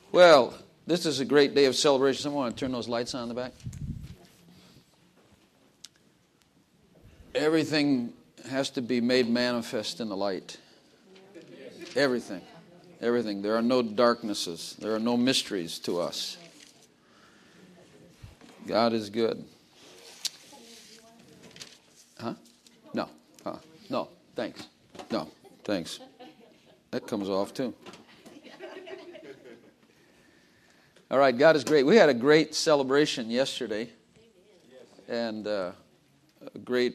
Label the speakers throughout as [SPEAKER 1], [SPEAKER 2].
[SPEAKER 1] Well, this is a great day of celebration. Someone want to turn those lights on in the back? Everything has to be made manifest in the light. Everything. Everything. There are no darknesses. There are no mysteries to us. God is good. Huh? No. No. Thanks. No. Thanks. That comes off too. All right, God is great. We had a great celebration yesterday, and a great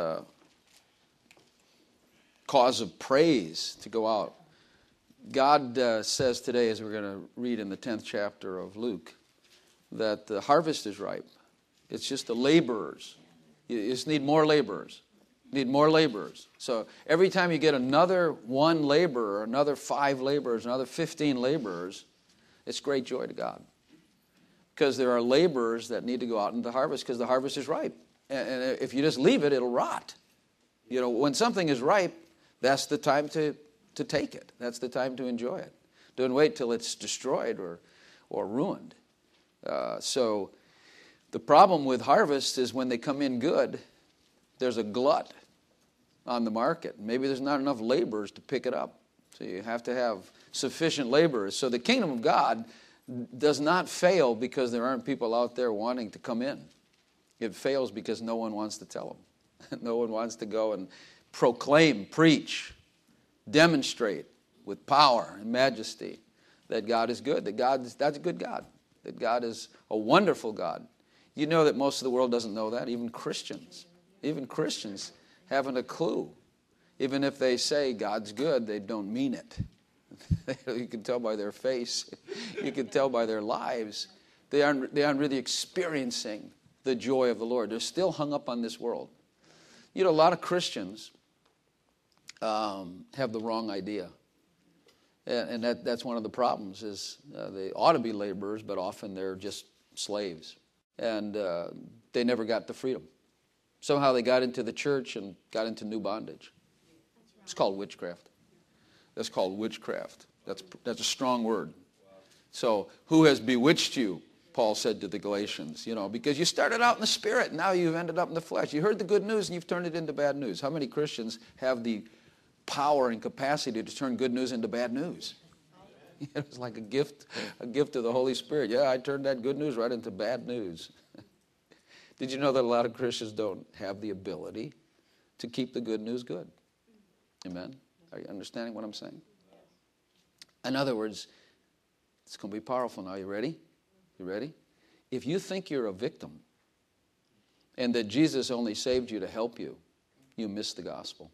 [SPEAKER 1] cause of praise to go out. God says today, as we're going to read in the 10th chapter of Luke, that the harvest is ripe. It's just the laborers. You just need more laborers. Need more laborers. So every time you get another one laborer, another 5 laborers, another 15 laborers, it's great joy to God. Because there are laborers that need to go out into the harvest because the harvest is ripe. And if you just leave it, it'll rot. You know, when something is ripe, that's the time to take it. That's the time to enjoy it. Don't wait till it's destroyed or ruined. So the problem with harvest is when they come in good, there's a glut on the market. Maybe there's not enough laborers to pick it up. So you have to have sufficient laborers. So the kingdom of God does not fail because there aren't people out there wanting to come in. It fails because no one wants to tell them. No one wants to go and proclaim, preach, demonstrate with power and majesty that God is good, that's a good God, that God is a wonderful God. You know that most of the world doesn't know that, even Christians. Even Christians haven't a clue. Even if they say God's good, they don't mean it. You can tell by their face. You can tell by their lives. They aren't really experiencing the joy of the Lord. They're still hung up on this world. You know, a lot of Christians have the wrong idea. And that's one of the problems is they ought to be laborers, but often they're just slaves. And they never got the freedom. Somehow they got into the church and got into new bondage. It's called witchcraft. That's called witchcraft. That's a strong word. So, who has bewitched you, Paul said to the Galatians, you know, because you started out in the spirit, and now you've ended up in the flesh. You heard the good news and you've turned it into bad news. How many Christians have the power and capacity to turn good news into bad news? It's like a gift of the Holy Spirit. Yeah, I turned that good news right into bad news. Did you know that a lot of Christians don't have the ability to keep the good news good? Amen? Are you understanding what I'm saying? In other words, it's going to be powerful now. You ready? You ready? If you think you're a victim and that Jesus only saved you to help you, you missed the gospel.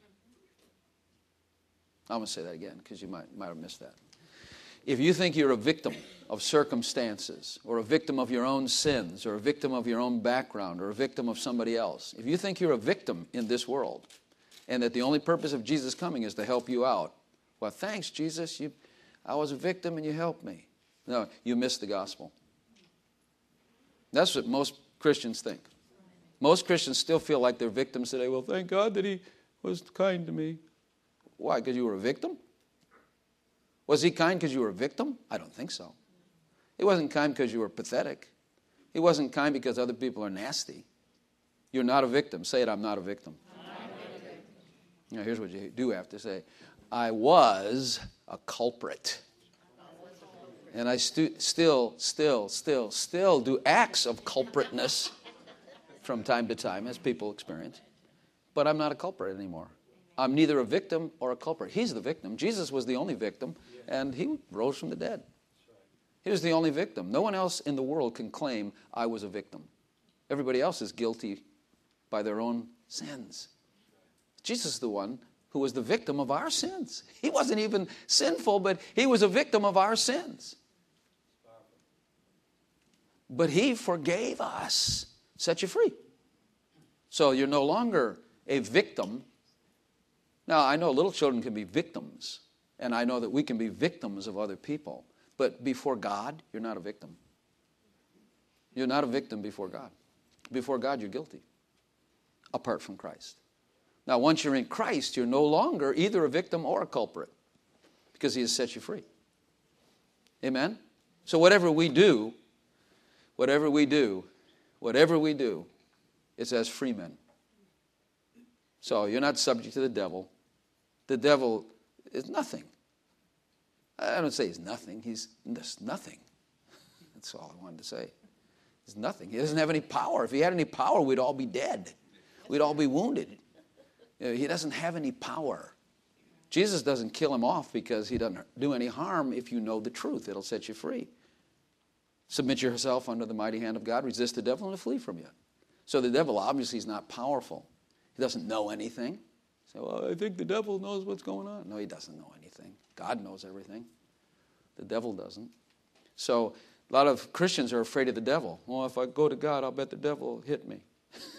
[SPEAKER 1] I'm going to say that again because you might have missed that. If you think you're a victim of circumstances or a victim of your own sins or a victim of your own background or a victim of somebody else, if you think you're a victim in this world and that the only purpose of Jesus coming is to help you out, well, thanks, Jesus. I was a victim and you helped me. No, you missed the gospel. That's what most Christians think. Most Christians still feel like they're victims today. Well, thank God that he was kind to me. Why? Because you were a victim? Was he kind because you were a victim? I don't think so. He wasn't kind because you were pathetic. He wasn't kind because other people are nasty. You're not a victim. Say it, I'm not a victim. Now, here's what you do have to say. I was a culprit. And I still do acts of culpritness from time to time, as people experience. But I'm not a culprit anymore. I'm neither a victim or a culprit. He's the victim. Jesus was the only victim, and he rose from the dead. He was the only victim. No one else in the world can claim I was a victim. Everybody else is guilty by their own sins. Jesus is the one who was the victim of our sins. He wasn't even sinful, but he was a victim of our sins. But he forgave us, set you free. So you're no longer a victim. Now, I know little children can be victims, and I know that we can be victims of other people. But before God, you're not a victim. You're not a victim before God. Before God, you're guilty, apart from Christ. Now, once you're in Christ, you're no longer either a victim or a culprit because he has set you free. Amen? So whatever we do, it's as free men. So you're not subject to the devil. The devil is nothing. I don't say he's nothing. He's nothing. That's all I wanted to say. He's nothing. He doesn't have any power. If he had any power, we'd all be dead. We'd all be wounded. He doesn't have any power. Jesus doesn't kill him off because he doesn't do any harm if you know the truth. It'll set you free. Submit yourself under the mighty hand of God. Resist the devil and he'll flee from you. So the devil obviously is not powerful. He doesn't know anything. So, well, I think the devil knows what's going on. No, he doesn't know anything. God knows everything. The devil doesn't. So a lot of Christians are afraid of the devil. Well, if I go to God, I'll bet the devil will hit me.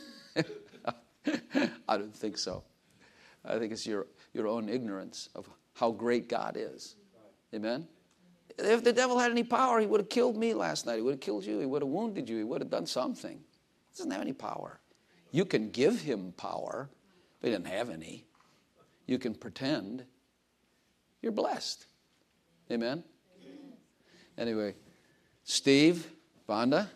[SPEAKER 1] I don't think so. I think it's your own ignorance of how great God is. Amen? If the devil had any power, he would have killed me last night. He would have killed you. He would have wounded you. He would have done something. He doesn't have any power. You can give him power, but he doesn't have any. You can pretend. You're blessed. Amen? Anyway, Steve, Vonda.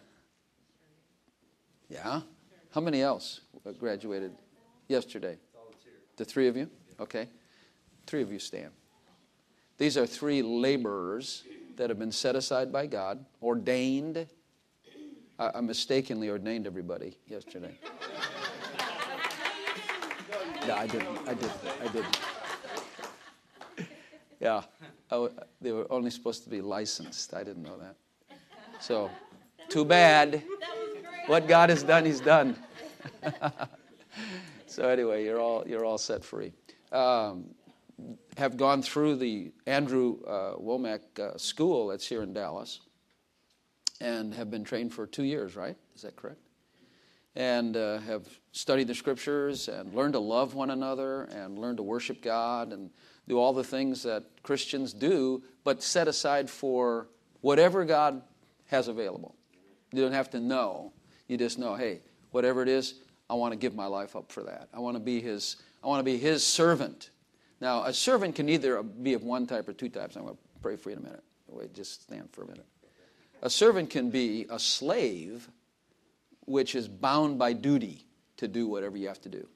[SPEAKER 1] Yeah? How many else graduated yesterday? The three of you? Okay. Three of you stand. These are three laborers that have been set aside by God, ordained. I mistakenly ordained everybody yesterday. No, I didn't. Yeah, they were only supposed to be licensed. I didn't know that. So, too bad. What God has done, he's done. So anyway, you're all set free. Have gone through the Andrew Womack school that's here in Dallas, and have been trained for 2 years, right? Is that correct? And have studied the scriptures and learned to love one another and learned to worship God and do all the things that Christians do, but set aside for whatever God has available. You don't have to know. You just know, hey, whatever it is, I want to give my life up for that. I want to be his servant. Now, a servant can either be of one type or two types. I'm going to pray for you in a minute. Wait, just stand for a minute. A servant can be a slave, which is bound by duty to do whatever you have to do.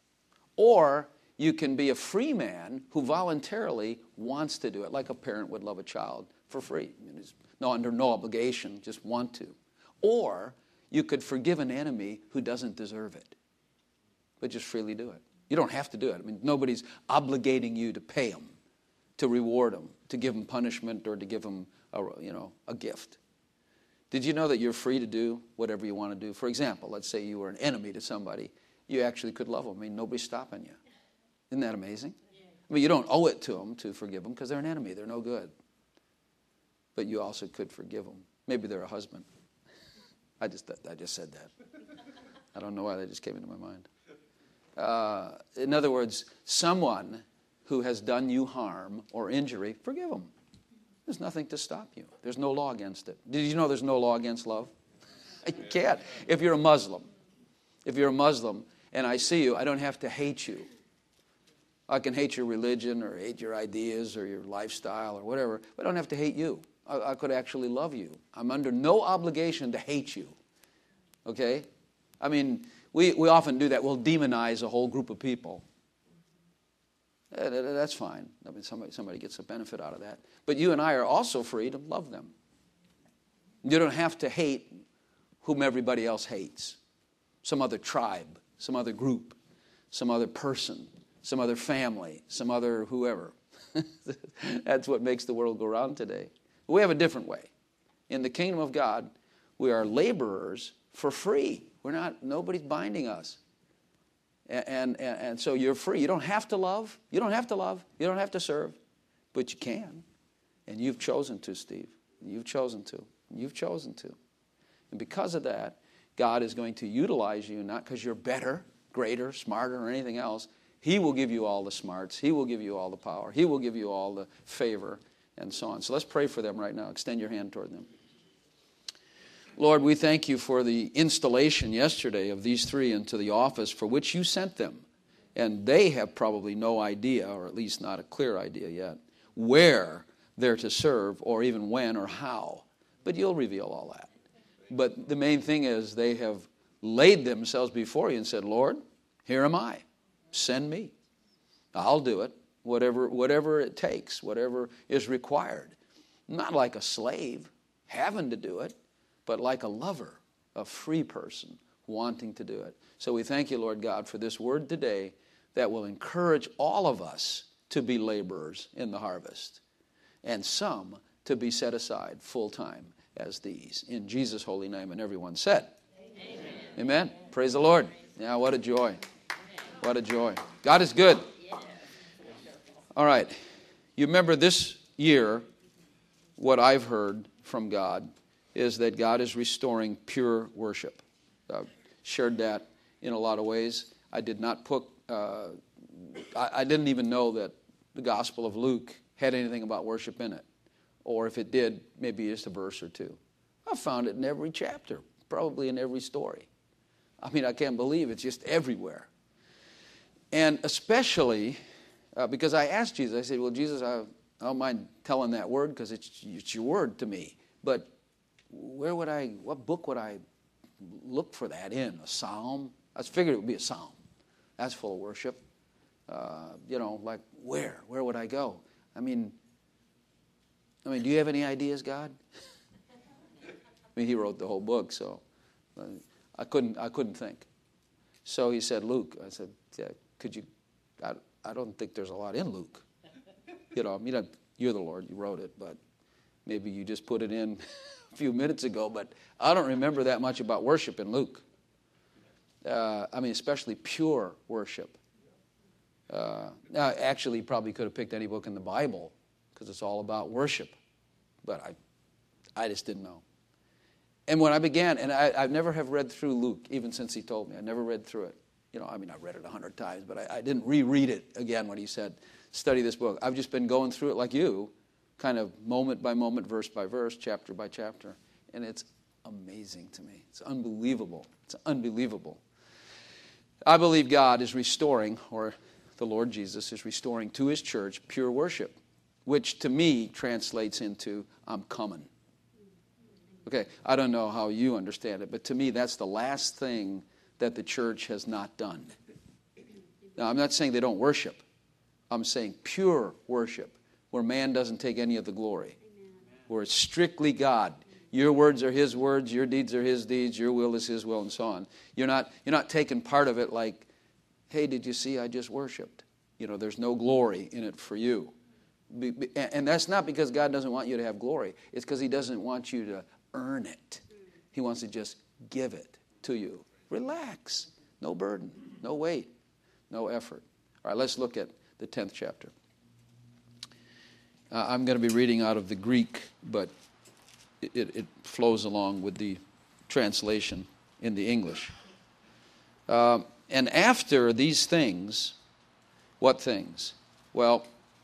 [SPEAKER 1] Or you can be a free man who voluntarily wants to do it, like a parent would love a child for free. Under no obligation, just want to. Or you could forgive an enemy who doesn't deserve it, but just freely do it. You don't have to do it. I mean, nobody's obligating you to pay them, to reward them, to give them punishment, or to give them a gift. Did you know that you're free to do whatever you want to do? For example, let's say you were an enemy to somebody. You actually could love them. I mean, nobody's stopping you. Isn't that amazing? I mean, you don't owe it to them to forgive them because they're an enemy. They're no good. But you also could forgive them. Maybe they're a husband. I just said that. I don't know why that just came into my mind. In other words, someone who has done you harm or injury, forgive them. There's nothing to stop you. There's no law against it. Did you know there's no law against love? You can't. If you're a Muslim and I see you, I don't have to hate you. I can hate your religion or hate your ideas or your lifestyle or whatever, but I don't have to hate you. I could actually love you. I'm under no obligation to hate you. Okay? I mean, we often do that. We'll demonize a whole group of people. That's fine. I mean, somebody gets a benefit out of that. But you and I are also free to love them. You don't have to hate whom everybody else hates. Some other tribe, some other group, some other person, some other family, some other whoever. That's what makes the world go round today. We have a different way. In the kingdom of God, we are laborers for free. Nobody's binding us. And so you're free. You don't have to love. You don't have to love. You don't have to serve. But you can. And you've chosen to, Steve. You've chosen to. You've chosen to. And because of that, God is going to utilize you, not because you're better, greater, smarter, or anything else. He will give you all the smarts. He will give you all the power. He will give you all the favor, and so on. So let's pray for them right now. Extend your hand toward them. Lord, we thank you for the installation yesterday of these three into the office for which you sent them. And they have probably no idea, or at least not a clear idea yet, where they're to serve, or even when or how. but you'll reveal all that. But the main thing is they have laid themselves before you and said, Lord, here am I. Send me. I'll do it, whatever it takes, whatever is required. Not like a slave having to do it, but like a lover, a free person wanting to do it. So we thank you, Lord God, for this word today that will encourage all of us to be laborers in the harvest, and some to be set aside full-time as these. In Jesus' holy name, and everyone said, Amen. Amen. Praise the Lord. Yeah, what a joy. What a joy. God is good. All right. You remember this year, what I've heard from God is that God is restoring pure worship. I've shared that in a lot of ways. I did not put, I didn't even know that the Gospel of Luke had anything about worship in it. Or if it did, maybe just a verse or two. I found it in every chapter, probably in every story. I mean, I can't believe it's just everywhere. And especially because I asked Jesus, I said, well, Jesus, I don't mind telling that word because it's your word to me. But what book would I look for that in? A psalm? I figured it would be a psalm. That's full of worship. Like where? Where would I go? I mean, do you have any ideas, God? He wrote the whole book, so I couldn't think. So he said, Luke. I said, yeah, could you? I don't think there's a lot in Luke. You're the Lord. You wrote it, but maybe you just put it in a few minutes ago. But I don't remember that much about worship in Luke. Especially pure worship. Now, actually, probably could have picked any book in the Bible because it's all about worship. But I just didn't know. And when I began, and I've never have read through Luke, even since he told me. I never read through it. I've read it 100 times, but I didn't reread it again when he said, study this book. I've just been going through it like you, kind of moment by moment, verse by verse, chapter by chapter. And it's amazing to me. It's unbelievable. It's unbelievable. I believe God is restoring, or the Lord Jesus is restoring to his church pure worship, which to me translates into, I'm coming. Okay, I don't know how you understand it, but to me that's the last thing that the church has not done. Now, I'm not saying they don't worship. I'm saying pure worship, where man doesn't take any of the glory, where it's strictly God. Your words are his words, your deeds are his deeds, your will is his will, and so on. You're not taking part of it like, hey, did you see I just worshiped? There's no glory in it for you. And that's not because God doesn't want you to have glory. It's because he doesn't want you to earn it. He wants to just give it to you. Relax. No burden, no weight, no effort. All right, let's look at the 10th chapter. I'm going to be reading out of the Greek, but it flows along with the translation in the English. And after these things, what things? Well,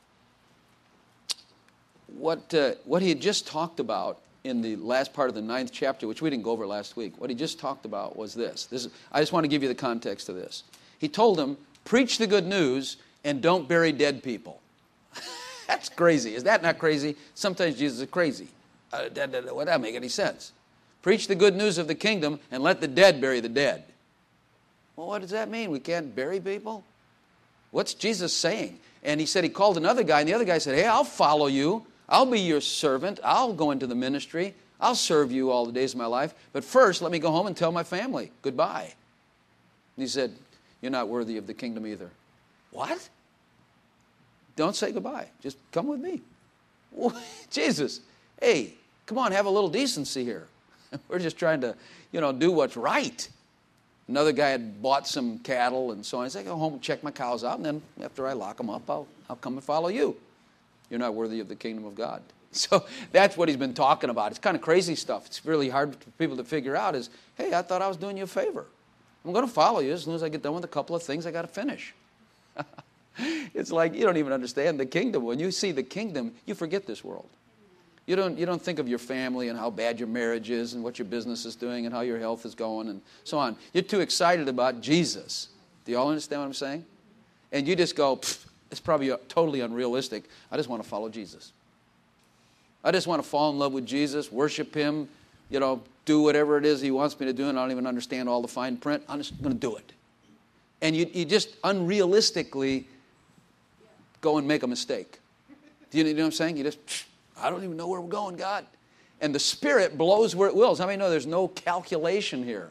[SPEAKER 1] what he had just talked about in the last part of the 9th chapter, which we didn't go over last week, what he just talked about was this. I just want to give you the context of this. He told them, preach the good news and don't bury dead people. That's crazy. Is that not crazy? Sometimes Jesus is crazy. Would that make any sense? Preach the good news of the kingdom and let the dead bury the dead. Well, what does that mean? We can't bury people? What's Jesus saying? And he said he called another guy, and the other guy said, hey, I'll follow you. I'll be your servant. I'll go into the ministry. I'll serve you all the days of my life. But first, let me go home and tell my family goodbye. And he said, you're not worthy of the kingdom either. What? Don't say goodbye. Just come with me. Jesus, hey, come on, have a little decency here. We're just trying to, do what's right. Another guy had bought some cattle and so on. He said, go home and check my cows out, and then after I lock them up, I'll come and follow you. You're not worthy of the kingdom of God. So that's what he's been talking about. It's kind of crazy stuff. It's really hard for people to figure out is, hey, I thought I was doing you a favor. I'm going to follow you as soon as I get done with a couple of things I got to finish. It's like you don't even understand the kingdom. When you see the kingdom, you forget this world. You don't think of your family and how bad your marriage is and what your business is doing and how your health is going and so on. You're too excited about Jesus. Do you all understand what I'm saying? And you just go, it's probably totally unrealistic. I just want to follow Jesus. I just want to fall in love with Jesus, worship him, do whatever it is he wants me to do, and I don't even understand all the fine print. I'm just going to do it. And you just unrealistically go and make a mistake. Do you know what I'm saying? You just, I don't even know where we're going, God. And the Spirit blows where it wills. How many know there's no calculation here?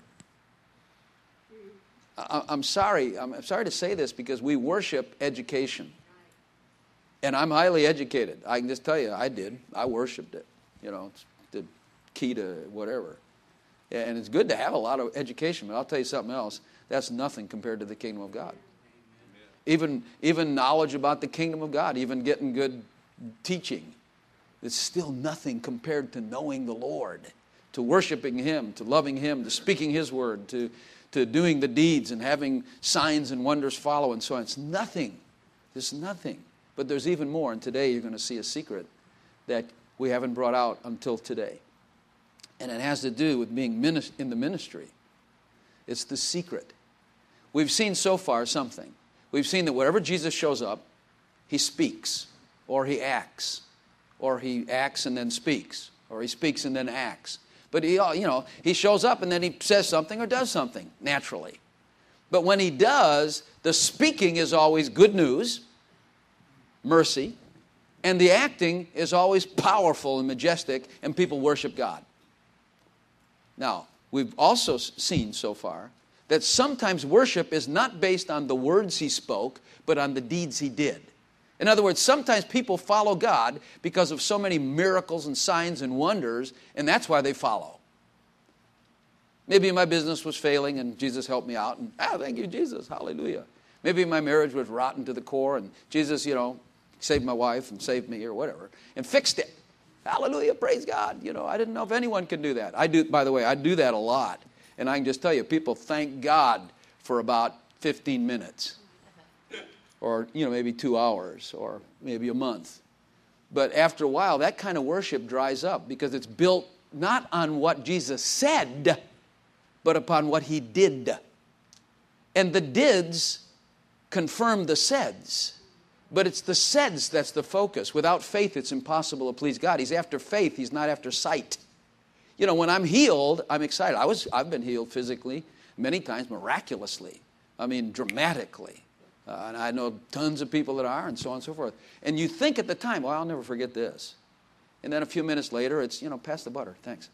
[SPEAKER 1] I'm sorry to say this because we worship education. And I'm highly educated. I can just tell you, I worshiped it. It's the key to whatever. And it's good to have a lot of education, but I'll tell you something else. That's nothing compared to the kingdom of God. Even knowledge about the kingdom of God, even getting good teaching, it's still nothing compared to knowing the Lord, to worshiping him, to loving him, to speaking his word, to doing the deeds and having signs and wonders follow and so on. It's nothing. There's nothing. But there's even more. And today you're going to see a secret that we haven't brought out until today. And it has to do with being in the ministry. It's the secret. We've seen so far something. We've seen that wherever Jesus shows up, he speaks, or he acts, or he acts and then speaks, or he speaks and then acts. But he shows up and then he says something or does something naturally. But when he does, the speaking is always good news, mercy, and the acting is always powerful and majestic, and people worship God. Now, we've also seen so far that sometimes worship is not based on the words he spoke, but on the deeds he did. In other words, sometimes people follow God because of so many miracles and signs and wonders, and that's why they follow. Maybe my business was failing and Jesus helped me out, and thank you, Jesus, hallelujah. Maybe my marriage was rotten to the core, and Jesus, saved my wife and saved me or whatever, and fixed it. Hallelujah, praise God. I didn't know if anyone could do that. I do, by the way, I do that a lot. And I can just tell you, people thank God for about 15 minutes. Or, maybe 2 hours, or maybe a month. But after a while, that kind of worship dries up because it's built not on what Jesus said, but upon what he did. And the dids confirm the saids. But it's the saids that's the focus. Without faith, it's impossible to please God. He's after faith. He's not after sight. When I'm healed, I'm excited. I've been healed physically many times, miraculously. Dramatically. And I know tons of people that are, and so on and so forth. And you think at the time, well, I'll never forget this. And then a few minutes later, it's, pass the butter, thanks.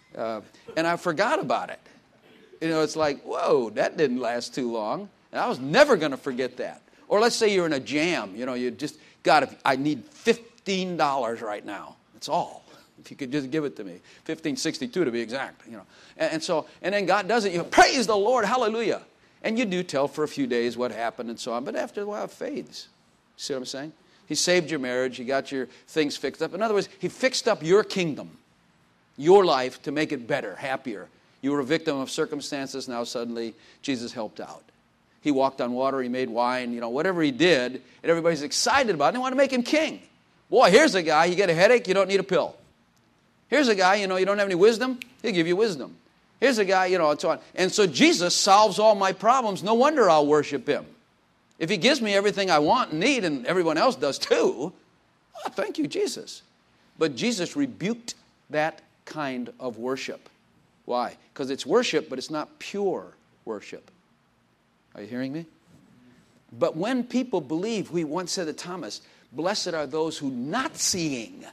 [SPEAKER 1] And I forgot about it. It's like, whoa, that didn't last too long. And I was never going to forget that. Or let's say you're in a jam. You just, God, I need $15 right now. That's all. If you could just give it to me. $15.62 to be exact. And then God does it. Praise the Lord, hallelujah. And you do tell for a few days what happened and so on, but after a while it fades. See what I'm saying? He saved your marriage. He got your things fixed up. In other words, he fixed up your kingdom, your life, to make it better, happier. You were a victim of circumstances. Now suddenly Jesus helped out. He walked on water. He made wine. Whatever he did, and everybody's excited about it. They want to make him king. Boy, here's a guy. You get a headache, you don't need a pill. Here's a guy, you don't have any wisdom. He'll give you wisdom. Here's a guy, and so on. And so Jesus solves all my problems. No wonder I'll worship him. If he gives me everything I want and need, and everyone else does too, thank you, Jesus. But Jesus rebuked that kind of worship. Why? Because it's worship, but it's not pure worship. Are you hearing me? But when people believe, we once said to Thomas, blessed are those who not seeing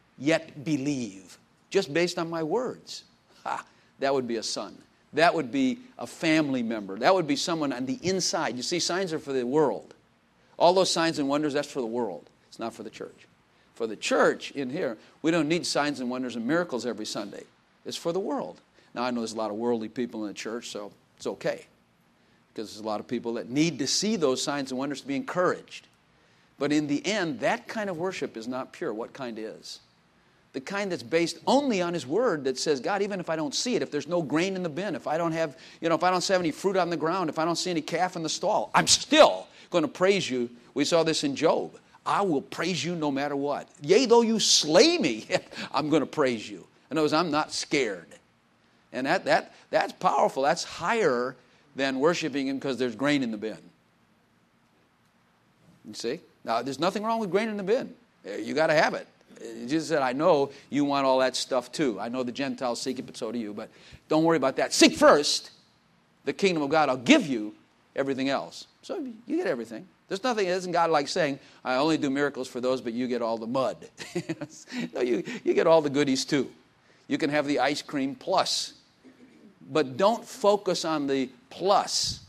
[SPEAKER 1] yet believe, just based on my words. That would be a son. That would be a family member. That would be someone on the inside. You see, signs are for the world. All those signs and wonders, that's for the world. It's not for the church. For the church in here, we don't need signs and wonders and miracles every Sunday. It's for the world. Now, I know there's a lot of worldly people in the church, so it's okay. Because there's a lot of people that need to see those signs and wonders to be encouraged. But in the end, that kind of worship is not pure. What kind is? The kind that's based only on his word that says, God, even if I don't see it, if there's no grain in the bin, if I don't have, if I don't have any fruit on the ground, if I don't see any calf in the stall, I'm still going to praise you. We saw this in Job. I will praise you no matter what. Yea, though you slay me, I'm going to praise you. In other words, I'm not scared. And that's powerful. That's higher than worshiping him because there's grain in the bin. You see? Now, there's nothing wrong with grain in the bin. You got to have it. Jesus said, I know you want all that stuff too. I know the Gentiles seek it, but so do you. But don't worry about that. Seek first the kingdom of God. I'll give you everything else. So you get everything. There's nothing, isn't God like saying, I only do miracles for those, but you get all the mud. No, you get all the goodies too. You can have the ice cream plus. But don't focus on the plus.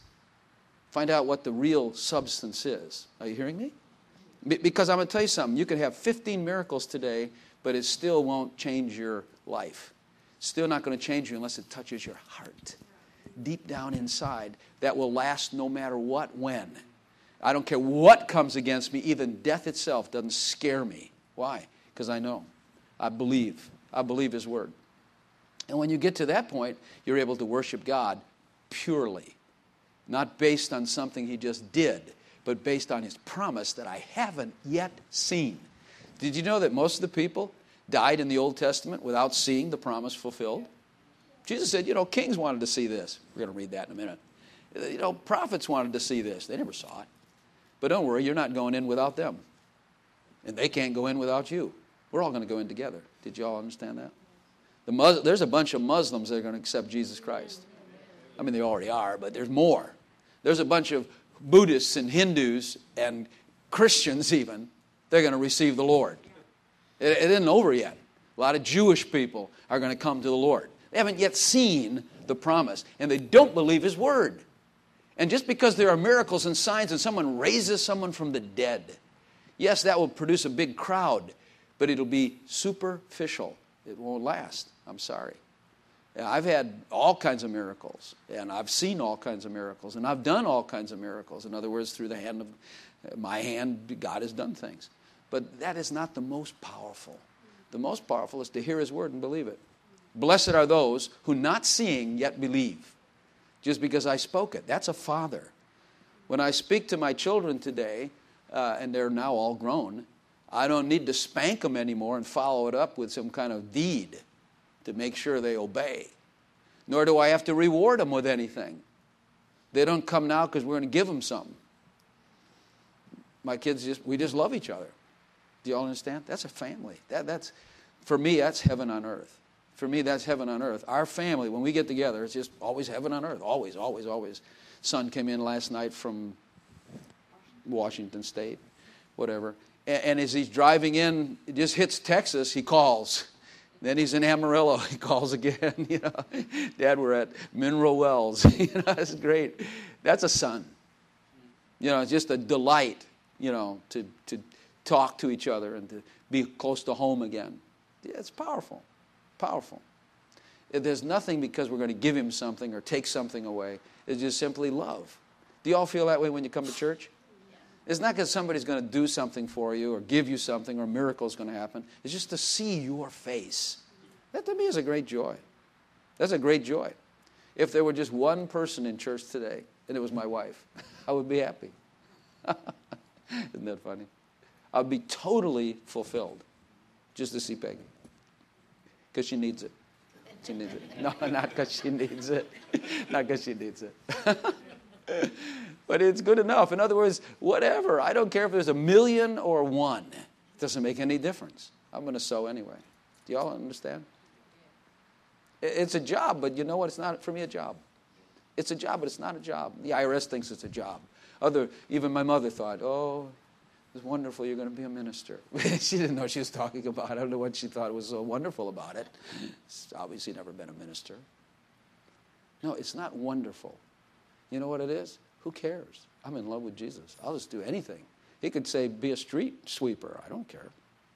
[SPEAKER 1] Find out what the real substance is. Are you hearing me? Because I'm going to tell you something. You can have 15 miracles today, but it still won't change your life. It's still not going to change you unless it touches your heart. Deep down inside, that will last no matter what, when. I don't care what comes against me. Even death itself doesn't scare me. Why? Because I know. I believe. I believe His Word. And when you get to that point, you're able to worship God purely. Not based on something He just did, but based on His promise that I haven't yet seen. Did you know that most of the people died in the Old Testament without seeing the promise fulfilled? Jesus said, kings wanted to see this. We're going to read that in a minute. Prophets wanted to see this. They never saw it. But don't worry, you're not going in without them. And they can't go in without you. We're all going to go in together. Did you all understand that? There's a bunch of Muslims that are going to accept Jesus Christ. I mean, they already are, but there's more. There's a bunch of Buddhists and Hindus and Christians even. They're going to receive the Lord. It isn't over yet. A lot of Jewish people are going to come to the Lord. They haven't yet seen the promise, and they don't believe His Word. And just because there are miracles and signs and someone raises someone from the dead, yes, that will produce a big crowd, but it'll be superficial. It won't last. I'm sorry. I've had all kinds of miracles, and I've seen all kinds of miracles, and I've done all kinds of miracles. In other words, through the hand of my hand, God has done things. But that is not the most powerful. The most powerful is to hear His Word and believe it. Blessed are those who not seeing yet believe. Just because I spoke it. That's a father. When I speak to my children today, and they're now all grown, I don't need to spank them anymore and follow it up with some kind of deed to make sure they obey. Nor do I have to reward them with anything. They don't come now because we're going to give them something. My kids we just love each other. Do you all understand? That's a family. That's for me, that's heaven on earth. For me, that's heaven on earth. Our family, when we get together, it's just always heaven on earth. Always, always, always. Son came in last night from Washington State, whatever. And as he's driving in, it just hits Texas, he calls. Then he's in Amarillo, he calls again. Dad, we're at Mineral Wells. That's great. That's a son. It's just a delight, to talk to each other and to be close to home again. It's powerful. Powerful. There's nothing because we're going to give him something or take something away. It's just simply love. Do you all feel that way when you come to church? It's not because somebody's going to do something for you or give you something or a miracle is going to happen. It's just to see your face. That to me is a great joy. That's a great joy. If there were just one person in church today and it was my wife, I would be happy. Isn't that funny? I'd be totally fulfilled just to see Peggy. Because she needs it. She needs it. No, not because she needs it. Not because she needs it. But it's good enough. In other words, whatever. I don't care if there's 1 million or 1. It doesn't make any difference. I'm going to sow anyway. Do you all understand? It's a job, but you know what? It's not, for me, a job. It's a job, but it's not a job. The IRS thinks it's a job. Even my mother thought, it's wonderful you're going to be a minister. She didn't know what she was talking about. I don't know what she thought was so wonderful about it. She's obviously never been a minister. No, it's not wonderful. You know what it is? Who cares? I'm in love with Jesus. I'll just do anything. He could say, be a street sweeper. I don't care.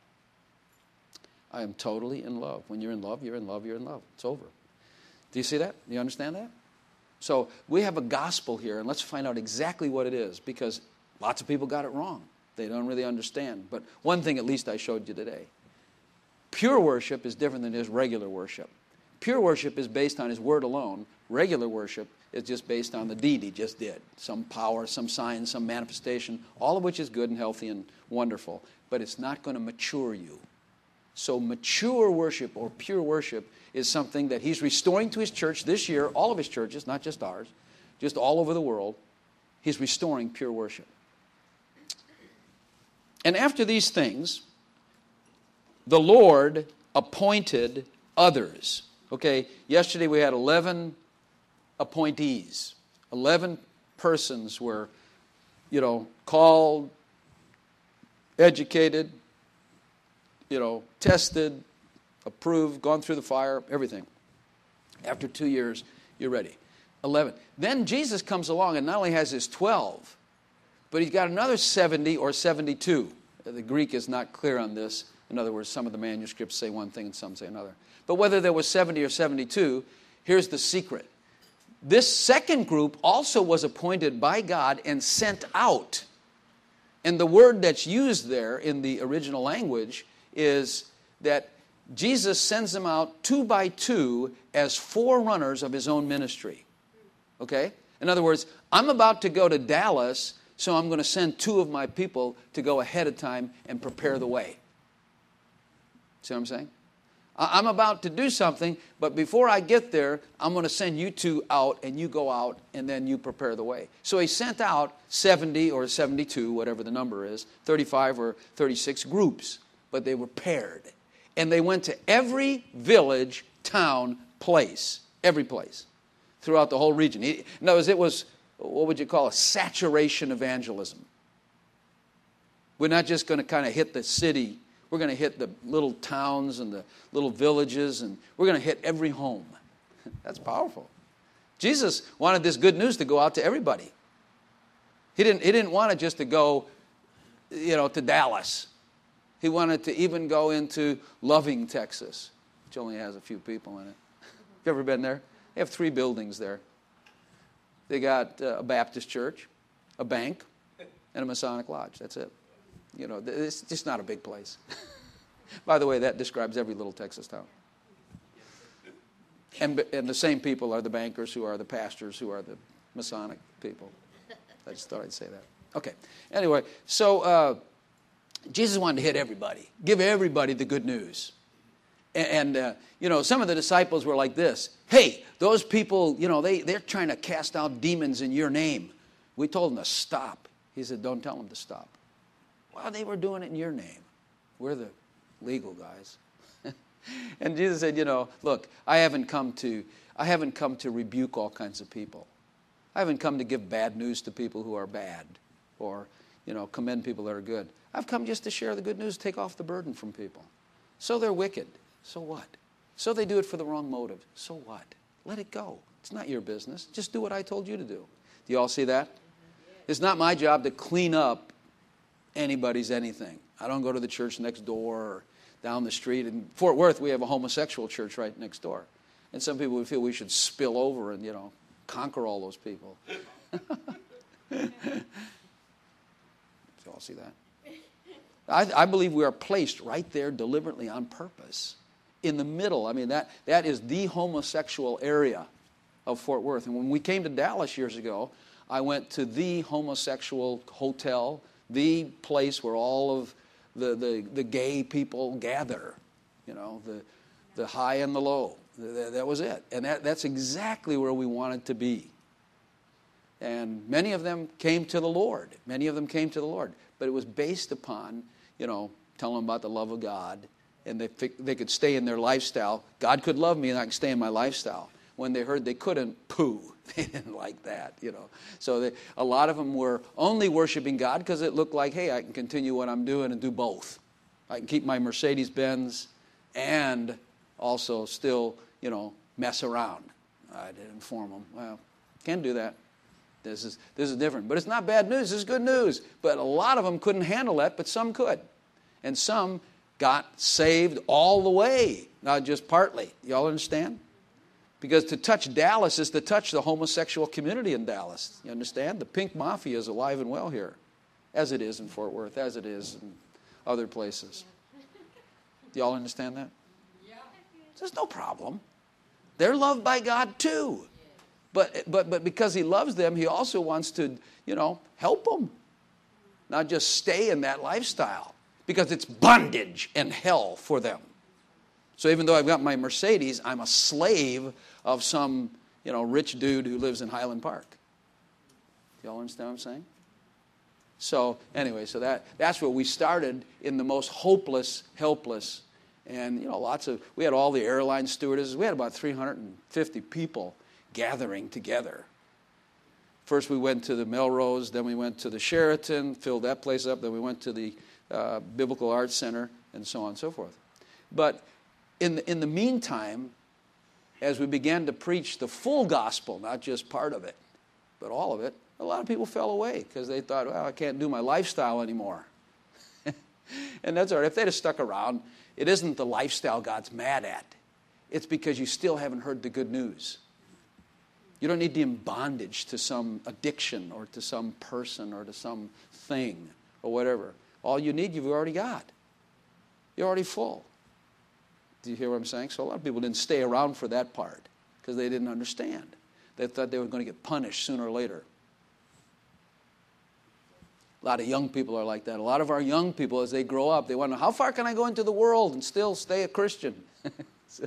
[SPEAKER 1] I am totally in love. When you're in love, you're in love, you're in love. It's over. Do you see that? Do you understand that? So we have a gospel here, and let's find out exactly what it is, because lots of people got it wrong. They don't really understand. But one thing at least I showed you today. Pure worship is different than his regular worship. Pure worship is based on His Word alone. Regular worship is just based on the deed He just did. Some power, some sign, some manifestation, all of which is good and healthy and wonderful. But it's not going to mature you. So mature worship or pure worship is something that He's restoring to His church this year, all of His churches, not just ours, just all over the world. He's restoring pure worship. And after these things, the Lord appointed others. Okay, yesterday we had 11 appointees. 11 persons were, called, educated, tested, approved, gone through the fire, everything. After 2 years, you're ready. 11. Then Jesus comes along and not only has his 12, but he's got another 70 or 72. The Greek is not clear on this. In other words, some of the manuscripts say one thing and some say another. But whether there was 70 or 72, here's the secret. This second group also was appointed by God and sent out. And the word that's used there in the original language is that Jesus sends them out 2 by 2 as forerunners of his own ministry. Okay? In other words, I'm about to go to Dallas, so I'm going to send 2 of my people to go ahead of time and prepare the way. See what I'm saying? I'm about to do something, but before I get there, I'm going to send you 2 out, and you go out, and then you prepare the way. So he sent out 70 or 72, whatever the number is, 35 or 36 groups, but they were paired. And they went to every village, town, place, every place, throughout the whole region. In other words, it was, what would you call it, saturation evangelism. We're not just going to kind of hit the city. We're going to hit the little towns and the little villages, and we're going to hit every home. That's powerful. Jesus wanted this good news to go out to everybody. He didn't want it just to go, to Dallas. He wanted to even go into Loving, Texas, which only has a few people in it. Have you ever been there? They have 3 buildings there. They got a Baptist church, a bank, and a Masonic lodge. That's it. It's just not a big place. By the way, that describes every little Texas town. And the same people are the bankers, who are the pastors, who are the Masonic people. I just thought I'd say that. Okay. Anyway, so Jesus wanted to hit everybody, give everybody the good news. And some of the disciples were like this. Hey, those people, they're trying to cast out demons in your name. We told them to stop. He said, don't tell them to stop. Well, they were doing it in your name. We're the legal guys. And Jesus said, look, I haven't come to rebuke all kinds of people. I haven't come to give bad news to people who are bad or, commend people that are good. I've come just to share the good news, take off the burden from people. So they're wicked. So what? So they do it for the wrong motive. So what? Let it go. It's not your business. Just do what I told you to do. Do you all see that? It's not my job to clean up anybody's anything. I don't go to the church next door or down the street. In Fort Worth, we have a homosexual church right next door. And some people would feel we should spill over and, conquer all those people. Do you all see that? I believe we are placed right there deliberately on purpose. In the middle. I mean, that is the homosexual area of Fort Worth. And when we came to Dallas years ago, I went to the homosexual hotel, the place where all of the gay people gather, the high and the low. That was it. And that's exactly where we wanted to be. And many of them came to the Lord. But it was based upon, telling them about the love of God. And they could stay in their lifestyle. God could love me and I can stay in my lifestyle. When they heard they couldn't, they didn't like that, So a lot of them were only worshiping God because it looked like, hey, I can continue what I'm doing and do both. I can keep my Mercedes-Benz and also still, mess around. I didn't inform them. Well, can't do that. This is different. But it's not bad news. This is good news. But a lot of them couldn't handle that, but some could. And some got saved all the way, not just partly. Y'all understand? Because to touch Dallas is to touch the homosexual community in Dallas. You understand? The pink mafia is alive and well here, as it is in Fort Worth, as it is in other places. Do y'all understand that? Yeah. There's no problem. They're loved by God too. But because he loves them, he also wants to, help them. Not just stay in that lifestyle. Because it's bondage and hell for them. So even though I've got my Mercedes, I'm a slave of some, rich dude who lives in Highland Park. Do y'all understand what I'm saying? So anyway, that's where we started in the most hopeless, helpless. And, we had all the airline stewardesses. We had about 350 people gathering together. First we went to the Melrose, then we went to the Sheraton, filled that place up, then we went to the Biblical Arts Center, and so on and so forth. But in the meantime, as we began to preach the full gospel, not just part of it, but all of it, a lot of people fell away because they thought, well, I can't do my lifestyle anymore. And that's all right. If they'd have stuck around, it isn't the lifestyle God's mad at. It's because you still haven't heard the good news. You don't need to be in bondage to some addiction or to some person or to some thing or whatever. All you need, you've already got. You're already full. Do you hear what I'm saying? So a lot of people didn't stay around for that part because they didn't understand. They thought they were going to get punished sooner or later. A lot of young people are like that. A lot of our young people, as they grow up, they want to know, how far can I go into the world and still stay a Christian? So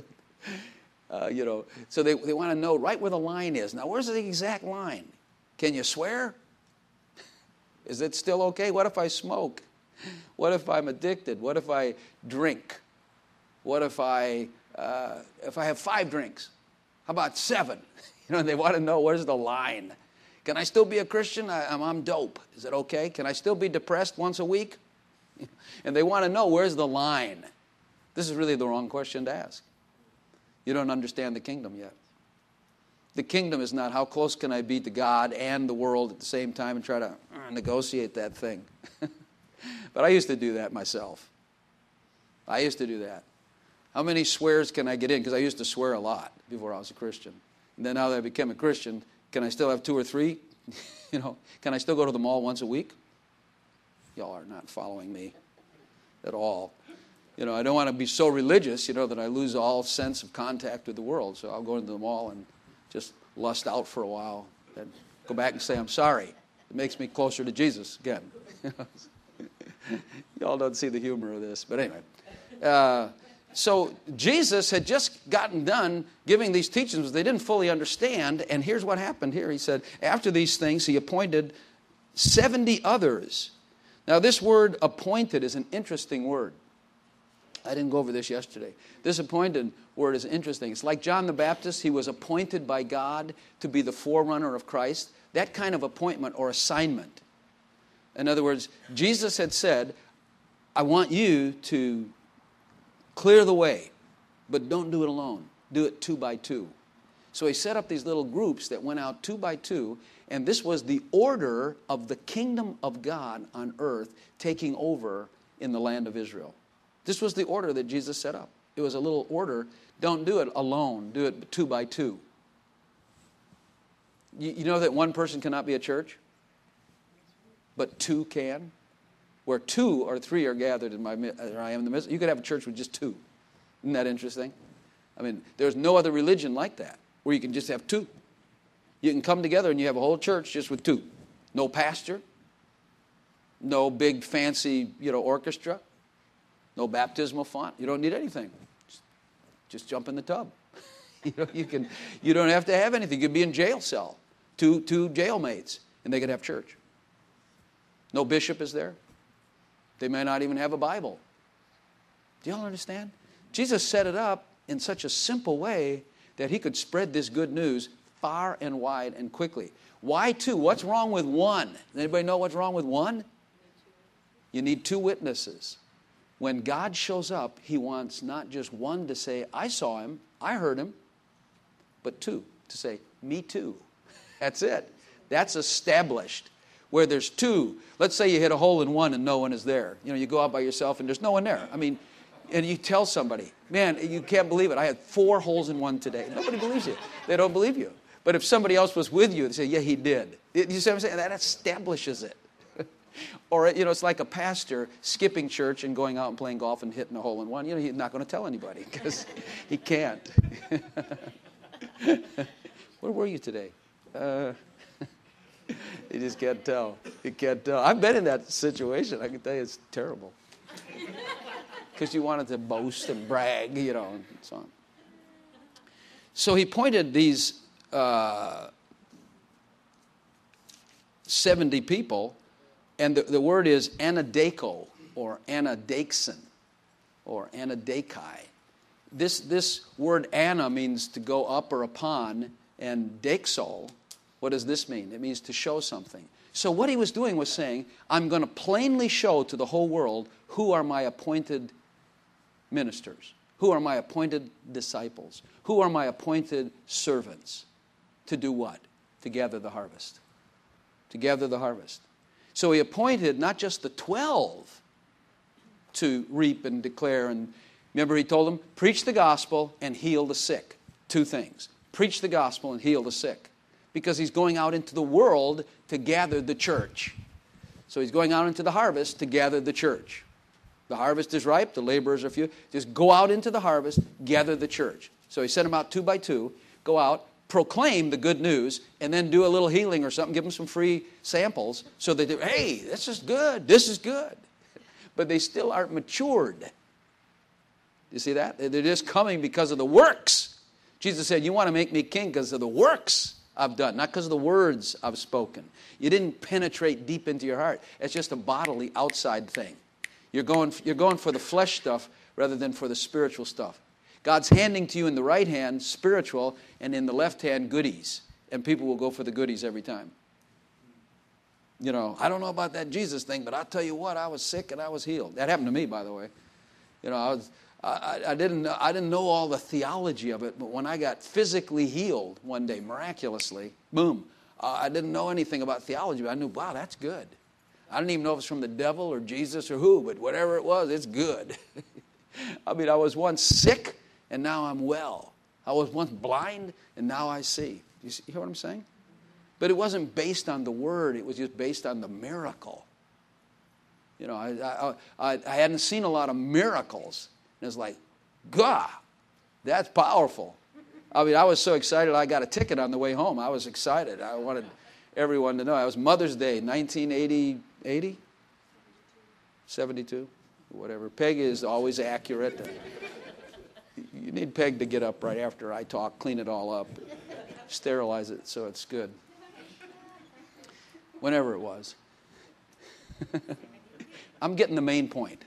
[SPEAKER 1] they want to know right where the line is. Now, where's the exact line? Can you swear? Is it still okay? What if I smoke? What if I'm addicted? What if I drink? What if I have 5 drinks? How about 7? They want to know where's the line. Can I still be a Christian? I'm dope. Is it okay? Can I still be depressed once a week? And they want to know where's the line. This is really the wrong question to ask. You don't understand the kingdom yet. The kingdom is not how close can I be to God and the world at the same time and try to negotiate that thing. But I used to do that myself. I used to do that. How many swears can I get in? Because I used to swear a lot before I was a Christian. And then now that I became a Christian, can I still have 2 or 3? Can I still go to the mall once a week? Y'all are not following me at all. I don't want to be so religious, that I lose all sense of contact with the world. So I'll go into the mall and just lust out for a while, then go back and say, I'm sorry. It makes me closer to Jesus again. Y'all don't see the humor of this. But anyway. So Jesus had just gotten done giving these teachings they didn't fully understand. And here's what happened here. He said, after these things, he appointed 70 others. Now, this word appointed is an interesting word. I didn't go over this yesterday. This appointed word is interesting. It's like John the Baptist. He was appointed by God to be the forerunner of Christ. That kind of appointment or assignment. In other words, Jesus had said, I want you to clear the way, but don't do it alone. Do it 2 by 2. So he set up these little groups that went out 2 by 2, and this was the order of the kingdom of God on earth taking over in the land of Israel. This was the order that Jesus set up. It was a little order. Don't do it alone. Do it 2 by 2. You know that one person cannot be a church, but 2 can? Where 2 or 3 are gathered I am in the midst. You could have a church with just 2. Isn't that interesting? I mean, there's no other religion like that, where you can just have 2. You can come together and you have a whole church just with 2. No pastor, no big fancy, orchestra, no baptismal font. You don't need anything. Just jump in the tub. You don't have to have anything. You could be in jail cell. 2 jailmates, and they could have church. No bishop is there. They may not even have a Bible. Do y'all understand? Jesus set it up in such a simple way that he could spread this good news far and wide and quickly. Why 2? What's wrong with 1? Anybody know what's wrong with 1? You need 2 witnesses. When God shows up, he wants not just 1 to say, I saw him, I heard him, but 2 to say, me too. That's it. That's established. Where there's 2, let's say you hit a hole in 1 and no one is there. You go out by yourself and there's no one there. And you tell somebody, man, you can't believe it. I had 4 holes in 1 today. Nobody believes you. They don't believe you. But if somebody else was with you, they say, yeah, he did. You see what I'm saying? That establishes it. Or, it's like a pastor skipping church and going out and playing golf and hitting a hole in 1. He's not going to tell anybody because he can't. Where were you today? You just can't tell. You can't tell. I've been in that situation. I can tell you it's terrible. Because you wanted to boast and brag, and so on. So he appointed these 70 people, and the word is anadeko or anadaxon or anadeikai. This word ana means to go up or upon, and dexo, what does this mean? It means to show something. So what he was doing was saying, I'm going to plainly show to the whole world who are my appointed ministers, who are my appointed disciples, who are my appointed servants. To do what? To gather the harvest. To gather the harvest. So he appointed not just the 12 to reap and declare. And remember, he told them, preach the gospel and heal the sick. Two things. Preach the gospel and heal the sick. Because he's going out into the world to gather the church. So he's going out into the harvest to gather the church. The harvest is ripe, the laborers are few. Just go out into the harvest, gather the church. So he sent them out 2 by 2, go out, proclaim the good news, and then do a little healing or something, give them some free samples, so they do, hey, this is good, this is good. But they still aren't matured. You see that? They're just coming because of the works. Jesus said, you want to make me king because of the works I've done, not because of the words I've spoken. You didn't penetrate deep into your heart. It's just a bodily outside thing. You're going for the flesh stuff rather than for the spiritual stuff. God's handing to you in the right hand spiritual, and in the left hand goodies. And people will go for the goodies every time. You know, I don't know about that Jesus thing, but I'll tell you what, I was sick and I was healed. That happened to me, by the way. You know, I didn't know all the theology of it, but when I got physically healed one day, miraculously, boom, I didn't know anything about theology, but I knew, wow, that's good. I didn't even know if it was from the devil or Jesus or who, but whatever it was, it's good. I mean, I was once sick, and now I'm well. I was once blind, and now I see. You hear what I'm saying? But it wasn't based on the word. It was just based on the miracle. You know, I hadn't seen a lot of miracles. And it's like, God, that's powerful. I mean, I was so excited I got a ticket on the way home. I was excited. I wanted everyone to know. It was Mother's Day, 1980, 72, whatever. Peg is always accurate. You need Peg to get up right after I talk, clean it all up, sterilize it so it's good. Whenever it was. I'm getting the main point.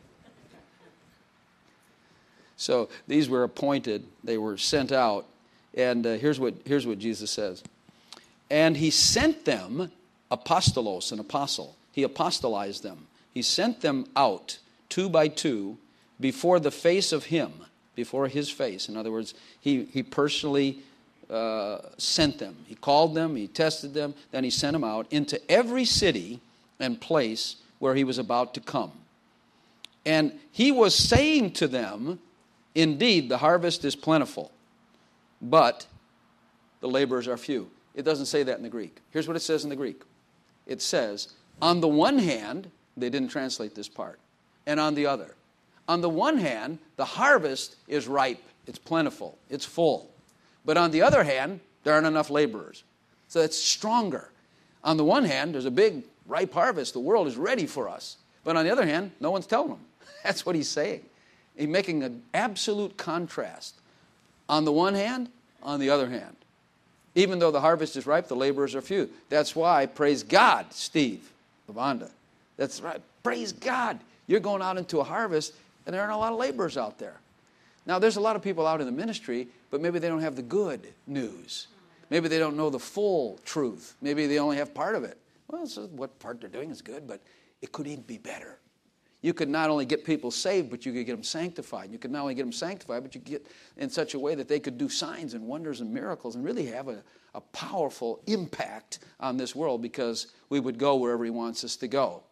[SPEAKER 1] So these were appointed. They were sent out. And here's what Jesus says. And he sent them, apostolos, an apostle. He apostolized them. He sent them out 2 by 2 before the face of him. Before his face. In other words, he personally sent them. He called them, he tested them, then he sent them out into every city and place where he was about to come. And he was saying to them, indeed, the harvest is plentiful, but the laborers are few. It doesn't say that in the Greek. Here's what it says in the Greek. It says, on the one hand, they didn't translate this part, and on the other. On the one hand, the harvest is ripe, it's plentiful, it's full. But on the other hand, there aren't enough laborers. So it's stronger. On the one hand, there's a big ripe harvest. The world is ready for us. But on the other hand, no one's telling them. That's what he's saying. He's making an absolute contrast. On the one hand, on the other hand. Even though the harvest is ripe, the laborers are few. That's why, praise God, Steve Lavanda. That's right. Praise God. You're going out into a harvest, and there aren't a lot of laborers out there. Now, there's a lot of people out in the ministry, but maybe they don't have the good news. Maybe they don't know the full truth. Maybe they only have part of it. Well, so what part they're doing is good, but it could even be better. You could not only get people saved, but you could get them sanctified. You could not only get them sanctified, but you could get in such a way that they could do signs and wonders and miracles and really have a powerful impact on this world, because we would go wherever he wants us to go.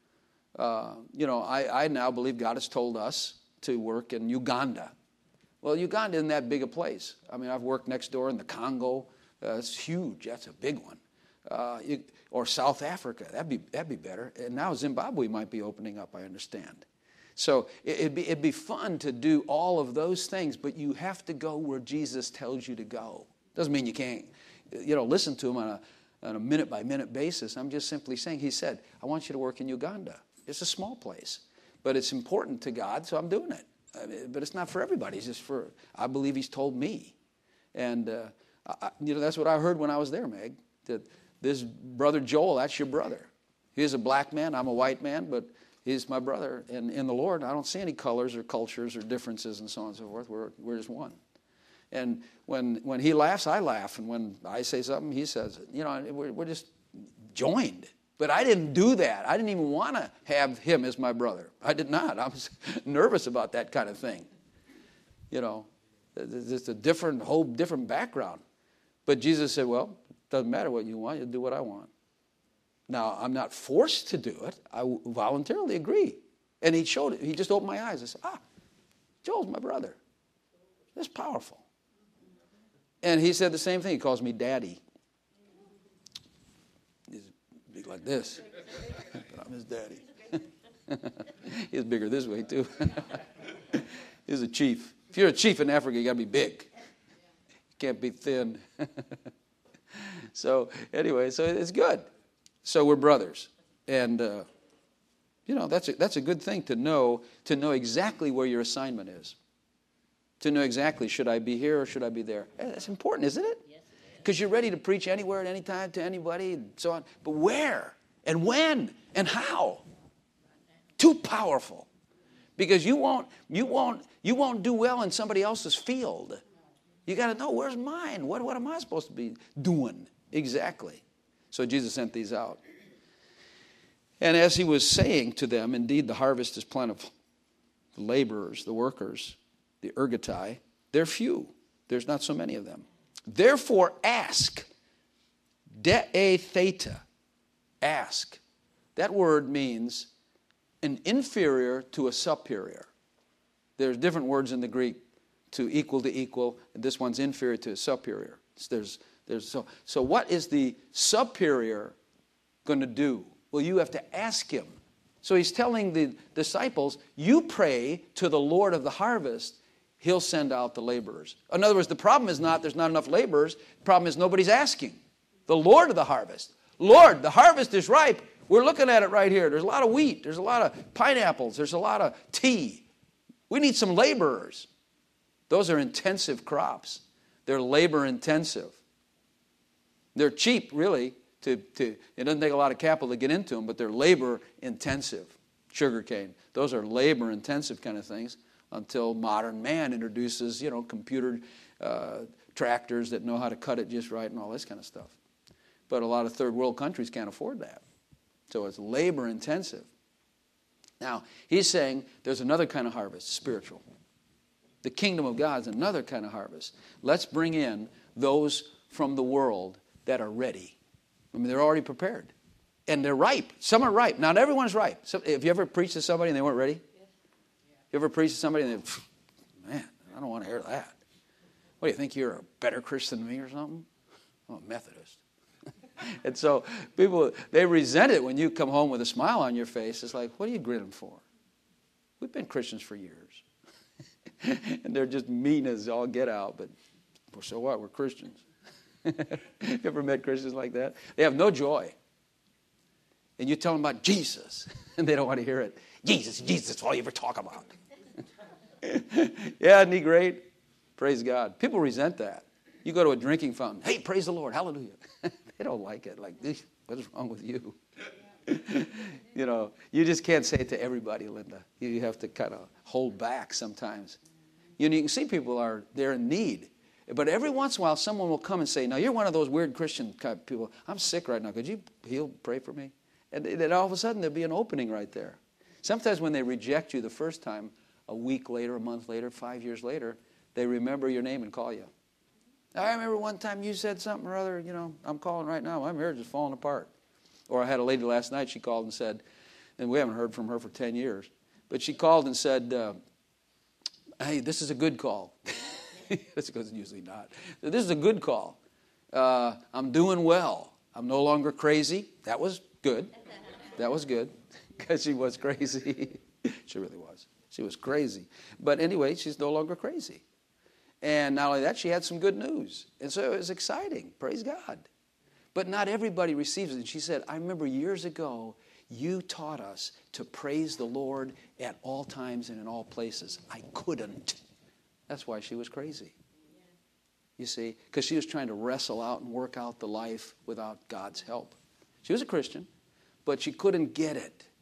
[SPEAKER 1] I now believe God has told us to work in Uganda. Well, Uganda isn't that big a place. I mean, I've worked next door in the Congo. It's huge. That's a big one. Or South Africa. That'd be better. And now Zimbabwe might be opening up, I understand. So it'd be fun to do all of those things, but you have to go where Jesus tells you to go. Doesn't mean you can't, listen to him on a minute-by-minute basis. I'm just simply saying, he said, I want you to work in Uganda. It's a small place, but it's important to God, so I'm doing it. But it's not for everybody. It's just I believe he's told me. And, that's what I heard when I was there, Meg, that this brother Joel, that's your brother. He's a black man, I'm a white man, but He's my brother. And in the Lord, I don't see any colors or cultures or differences and so on and so forth. We're just one. And when he laughs, I laugh. And when I say something, he says it. You know, we're just joined. But I didn't do that. I didn't even want to have him as my brother. I did not. I was nervous about that kind of thing. You know, it's a whole different background. But Jesus said, well, it doesn't matter what you want. You do what I want. Now, I'm not forced to do it. I voluntarily agree. And he showed it. He just opened my eyes. I said, Joel's my brother. That's powerful. And he said the same thing. He calls me Daddy. He's big like this. But I'm his daddy. He's bigger this way, too. He's a chief. If you're a chief in Africa, you got to be big. You can't be thin. So anyway, so it's good. So we're brothers. And, you know, that's a good thing to know exactly where your assignment is. To know exactly, should I be here or should I be there? That's important, isn't it? Because you're ready to preach anywhere at any time to anybody and so on. But where and when and how? Too powerful. Because you won't do well in somebody else's field. You got to know, where's mine? What am I supposed to be doing exactly? So Jesus sent these out. And as he was saying to them, indeed the harvest is plentiful. The laborers, the workers, the ergotai, they're few. There's not so many of them. Therefore ask. Dei theta. Ask. That word means an inferior to a superior. There's different words in the Greek to equal. And this one's inferior to a superior. So what is the superior going to do? Well, you have to ask him. So he's telling the disciples, you pray to the Lord of the harvest, he'll send out the laborers. In other words, the problem is not there's not enough laborers. The problem is nobody's asking. The Lord of the harvest. Lord, the harvest is ripe. We're looking at it right here. There's a lot of wheat. There's a lot of pineapples. There's a lot of tea. We need some laborers. Those are intensive crops. They're labor intensive. They're cheap, really. It doesn't take a lot of capital to get into them, but they're labor intensive. Sugarcane. Those are labor intensive kind of things until modern man introduces, computer tractors that know how to cut it just right and all this kind of stuff. But a lot of third world countries can't afford that. So it's labor intensive. Now, he's saying there's another kind of harvest, spiritual. The kingdom of God is another kind of harvest. Let's bring in those from the world that are ready. I mean, they're already prepared. And they're ripe. Some are ripe. Not everyone's ripe. So, have you ever preached to somebody and they weren't ready? You ever preached to somebody and they, man, I don't want to hear that. What, do you think you're a better Christian than me or something? I'm a Methodist. And so people, they resent it when you come home with a smile on your face. It's like, what are you grinning for? We've been Christians for years. And they're just mean as all get out. But well, so what? We're Christians. You ever met Christians like that? They have no joy. And you tell them about Jesus, and they don't want to hear it. Jesus, that's all you ever talk about. Yeah, isn't he great? Praise God. People resent that. You go to a drinking fountain. Hey, praise the Lord. Hallelujah. They don't like it. Like, what is wrong with you? You just can't say it to everybody, Linda. You have to kind of hold back sometimes. You can see people they're in need. But every once in a while, someone will come and say, now, you're one of those weird Christian type people. I'm sick right now. Could you pray for me? And then all of a sudden, there'll be an opening right there. Sometimes when they reject you the first time, a week later, a month later, 5 years later, they remember your name and call you. I remember one time you said something or other, I'm calling right now. My marriage is falling apart. Or I had a lady last night, she called and said, and we haven't heard from her for 10 years, but she called and said, hey, this is a good call. This goes usually not. This is a good call. I'm doing well. I'm no longer crazy. That was good. That was good because she was crazy. She really was. She was crazy. But anyway, she's no longer crazy. And not only that, she had some good news. And so it was exciting. Praise God. But not everybody receives it. And she said, I remember years ago, you taught us to praise the Lord at all times and in all places. I couldn't. That's why she was crazy. You see, because she was trying to wrestle out and work out the life without God's help. She was a Christian, but she couldn't get it.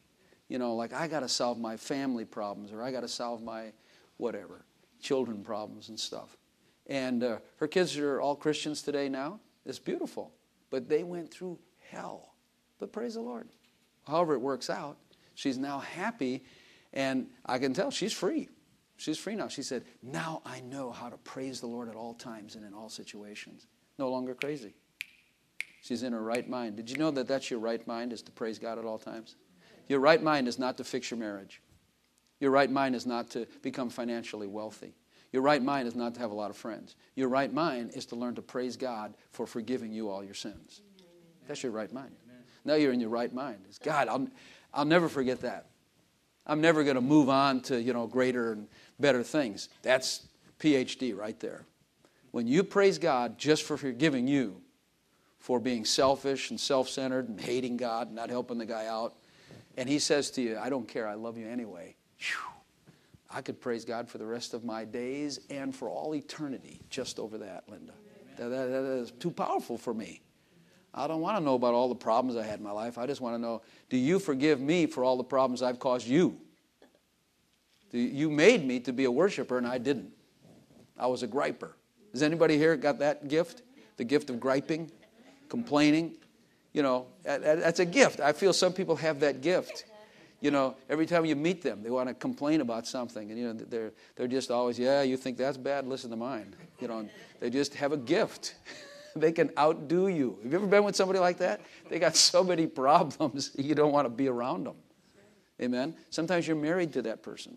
[SPEAKER 1] like I got to solve my family problems, or I got to solve my whatever, children problems and stuff. And her kids are all Christians today now. It's beautiful. But they went through hell. But praise the Lord. However it works out, she's now happy, and I can tell she's free. She's free now. She said, now I know how to praise the Lord at all times and in all situations. No longer crazy. She's in her right mind. Did you know that that's your right mind, is to praise God at all times? Your right mind is not to fix your marriage. Your right mind is not to become financially wealthy. Your right mind is not to have a lot of friends. Your right mind is to learn to praise God for forgiving you all your sins. That's your right mind. Now you're in your right mind. It's God, I'll never forget that. I'm never going to move on to, greater and better things. That's PhD right there. When you praise God just for forgiving you for being selfish and self-centered and hating God and not helping the guy out, and he says to you, I don't care, I love you anyway. Whew, I could praise God for the rest of my days and for all eternity just over that, Linda. That is too powerful for me. I don't want to know about all the problems I had in my life. I just want to know, do you forgive me for all the problems I've caused you? You made me to be a worshiper, and I didn't. I was a griper. Has anybody here got that gift? The gift of griping, complaining? That's a gift. I feel some people have that gift. Every time you meet them, they want to complain about something. And, they're just always, yeah, you think that's bad? Listen to mine. They just have a gift. They can outdo you. Have you ever been with somebody like that? They got so many problems, you don't want to be around them. Amen? Sometimes you're married to that person.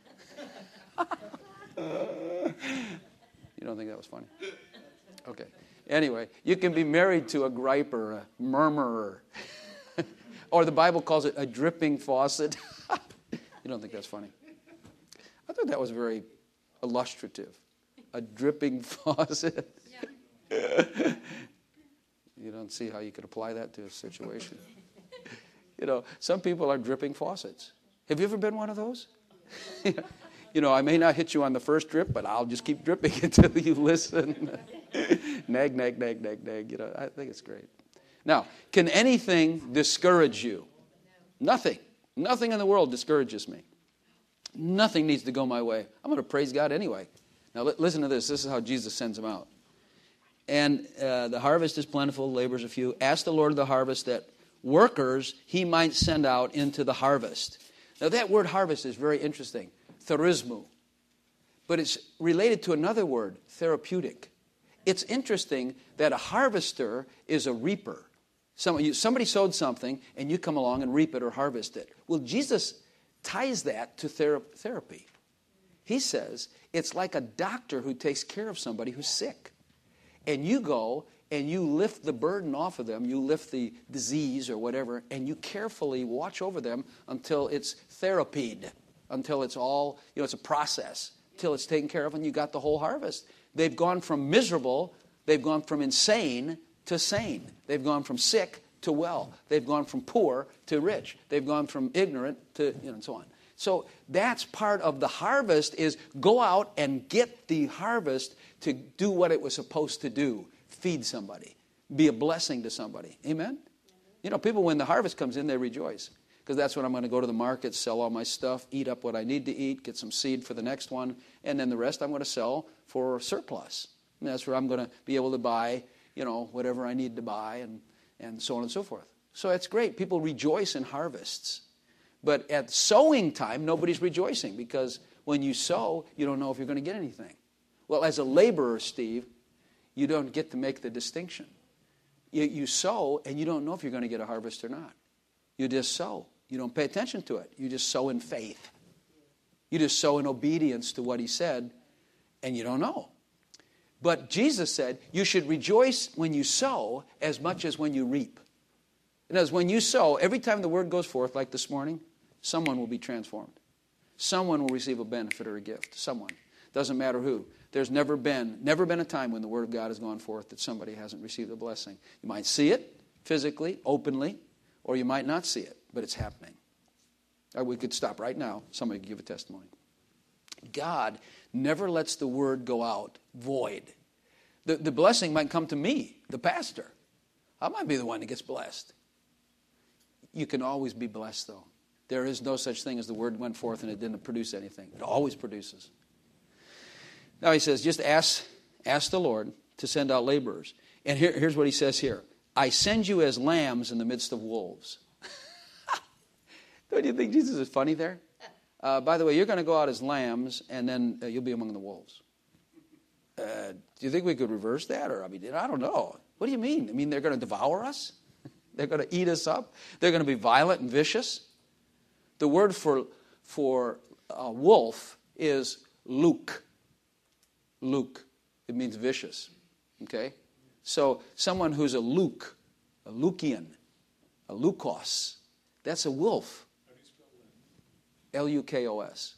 [SPEAKER 1] You don't think that was funny? Okay. Anyway, you can be married to a griper, a murmurer. Or the Bible calls it a dripping faucet. You don't think that's funny? I thought that was very illustrative. A dripping faucet. You don't see how you could apply that to a situation. Some people are dripping faucets. Have you ever been one of those? I may not hit you on the first drip, but I'll just keep dripping until you listen. Nag, nag, nag, nag, nag. I think it's great. Now, can anything discourage you? Nothing. Nothing in the world discourages me. Nothing needs to go my way. I'm going to praise God anyway. Now, listen to this. This is how Jesus sends them out. And the harvest is plentiful, laborers are few. Ask the Lord of the harvest that workers he might send out into the harvest. Now, that word harvest is very interesting. Therismu. But it's related to another word, therapeutic. It's interesting that a harvester is a reaper. Somebody sowed something, and you come along and reap it or harvest it. Well, Jesus ties that to therapy. He says it's like a doctor who takes care of somebody who's sick. And you go and you lift the burden off of them, you lift the disease or whatever, and you carefully watch over them until it's therapied, until it's all, it's a process, until it's taken care of and you got the whole harvest. They've gone from miserable, they've gone from insane to sane. They've gone from sick to well. They've gone from poor to rich. They've gone from ignorant to, and so on. So that's part of the harvest, is go out and get the harvest to do what it was supposed to do. Feed somebody. Be a blessing to somebody. Amen? People, when the harvest comes in, they rejoice. Because that's when I'm going to go to the market, sell all my stuff, eat up what I need to eat, get some seed for the next one, and then the rest I'm going to sell for surplus. And that's where I'm going to be able to buy, whatever I need to buy, and so on and so forth. So it's great. People rejoice in harvests. But at sowing time, nobody's rejoicing, because when you sow, you don't know if you're going to get anything. Well, as a laborer, Steve, you don't get to make the distinction. You sow, and you don't know if you're going to get a harvest or not. You just sow. You don't pay attention to it. You just sow in faith. You just sow in obedience to what he said, and you don't know. But Jesus said, you should rejoice when you sow as much as when you reap. And as when you sow, every time the word goes forth, like this morning, someone will be transformed. Someone will receive a benefit or a gift. Someone. Doesn't matter who. There's never been a time when the word of God has gone forth that somebody hasn't received a blessing. You might see it physically, openly, or you might not see it, but it's happening. Or we could stop right now. Somebody could give a testimony. God never lets the word go out void. The blessing might come to me, the pastor. I might be the one that gets blessed. You can always be blessed, though. There is no such thing as the word went forth and it didn't produce anything. It always produces. Now he says, just ask the Lord to send out laborers. And here's what he says here. I send you as lambs in the midst of wolves. Don't you think Jesus is funny there? By the way, you're going to go out as lambs, and then you'll be among the wolves. Do you think we could reverse that? Or, I don't know. What do you mean? I mean, they're going to devour us? They're going to eat us up? They're going to be violent and vicious? The word for wolf is Luke. Luke. It means vicious. Okay? So someone who's a Luke, a Lukian, a Lukos, that's a wolf. Lukos.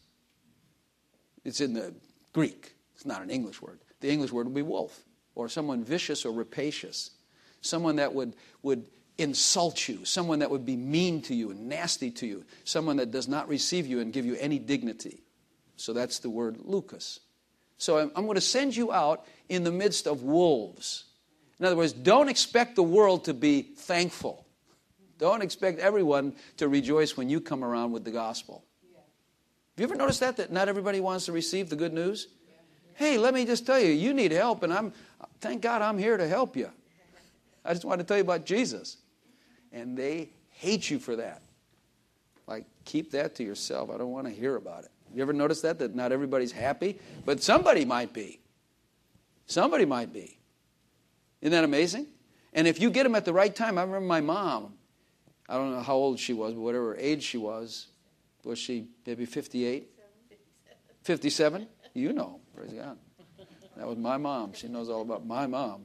[SPEAKER 1] It's in the Greek. It's not an English word. The English word would be wolf, or someone vicious or rapacious, someone that would insult you, someone that would be mean to you and nasty to you, someone that does not receive you and give you any dignity. So that's the word Lucas. So I'm going to send you out in the midst of wolves. In other words, don't expect the world to be thankful. Don't expect everyone to rejoice when you come around with the gospel. Have you ever noticed that not everybody wants to receive the good news? Hey, let me just tell you, you need help, and thank God I'm here to help you. I just want to tell you about Jesus. And they hate you for that. Like, keep that to yourself. I don't want to hear about it. You ever notice that not everybody's happy? But somebody might be. Somebody might be. Isn't that amazing? And if you get them at the right time, I remember my mom, I don't know how old she was, but whatever age she was she maybe 58? 57? You know, praise God. That was my mom. She knows all about my mom.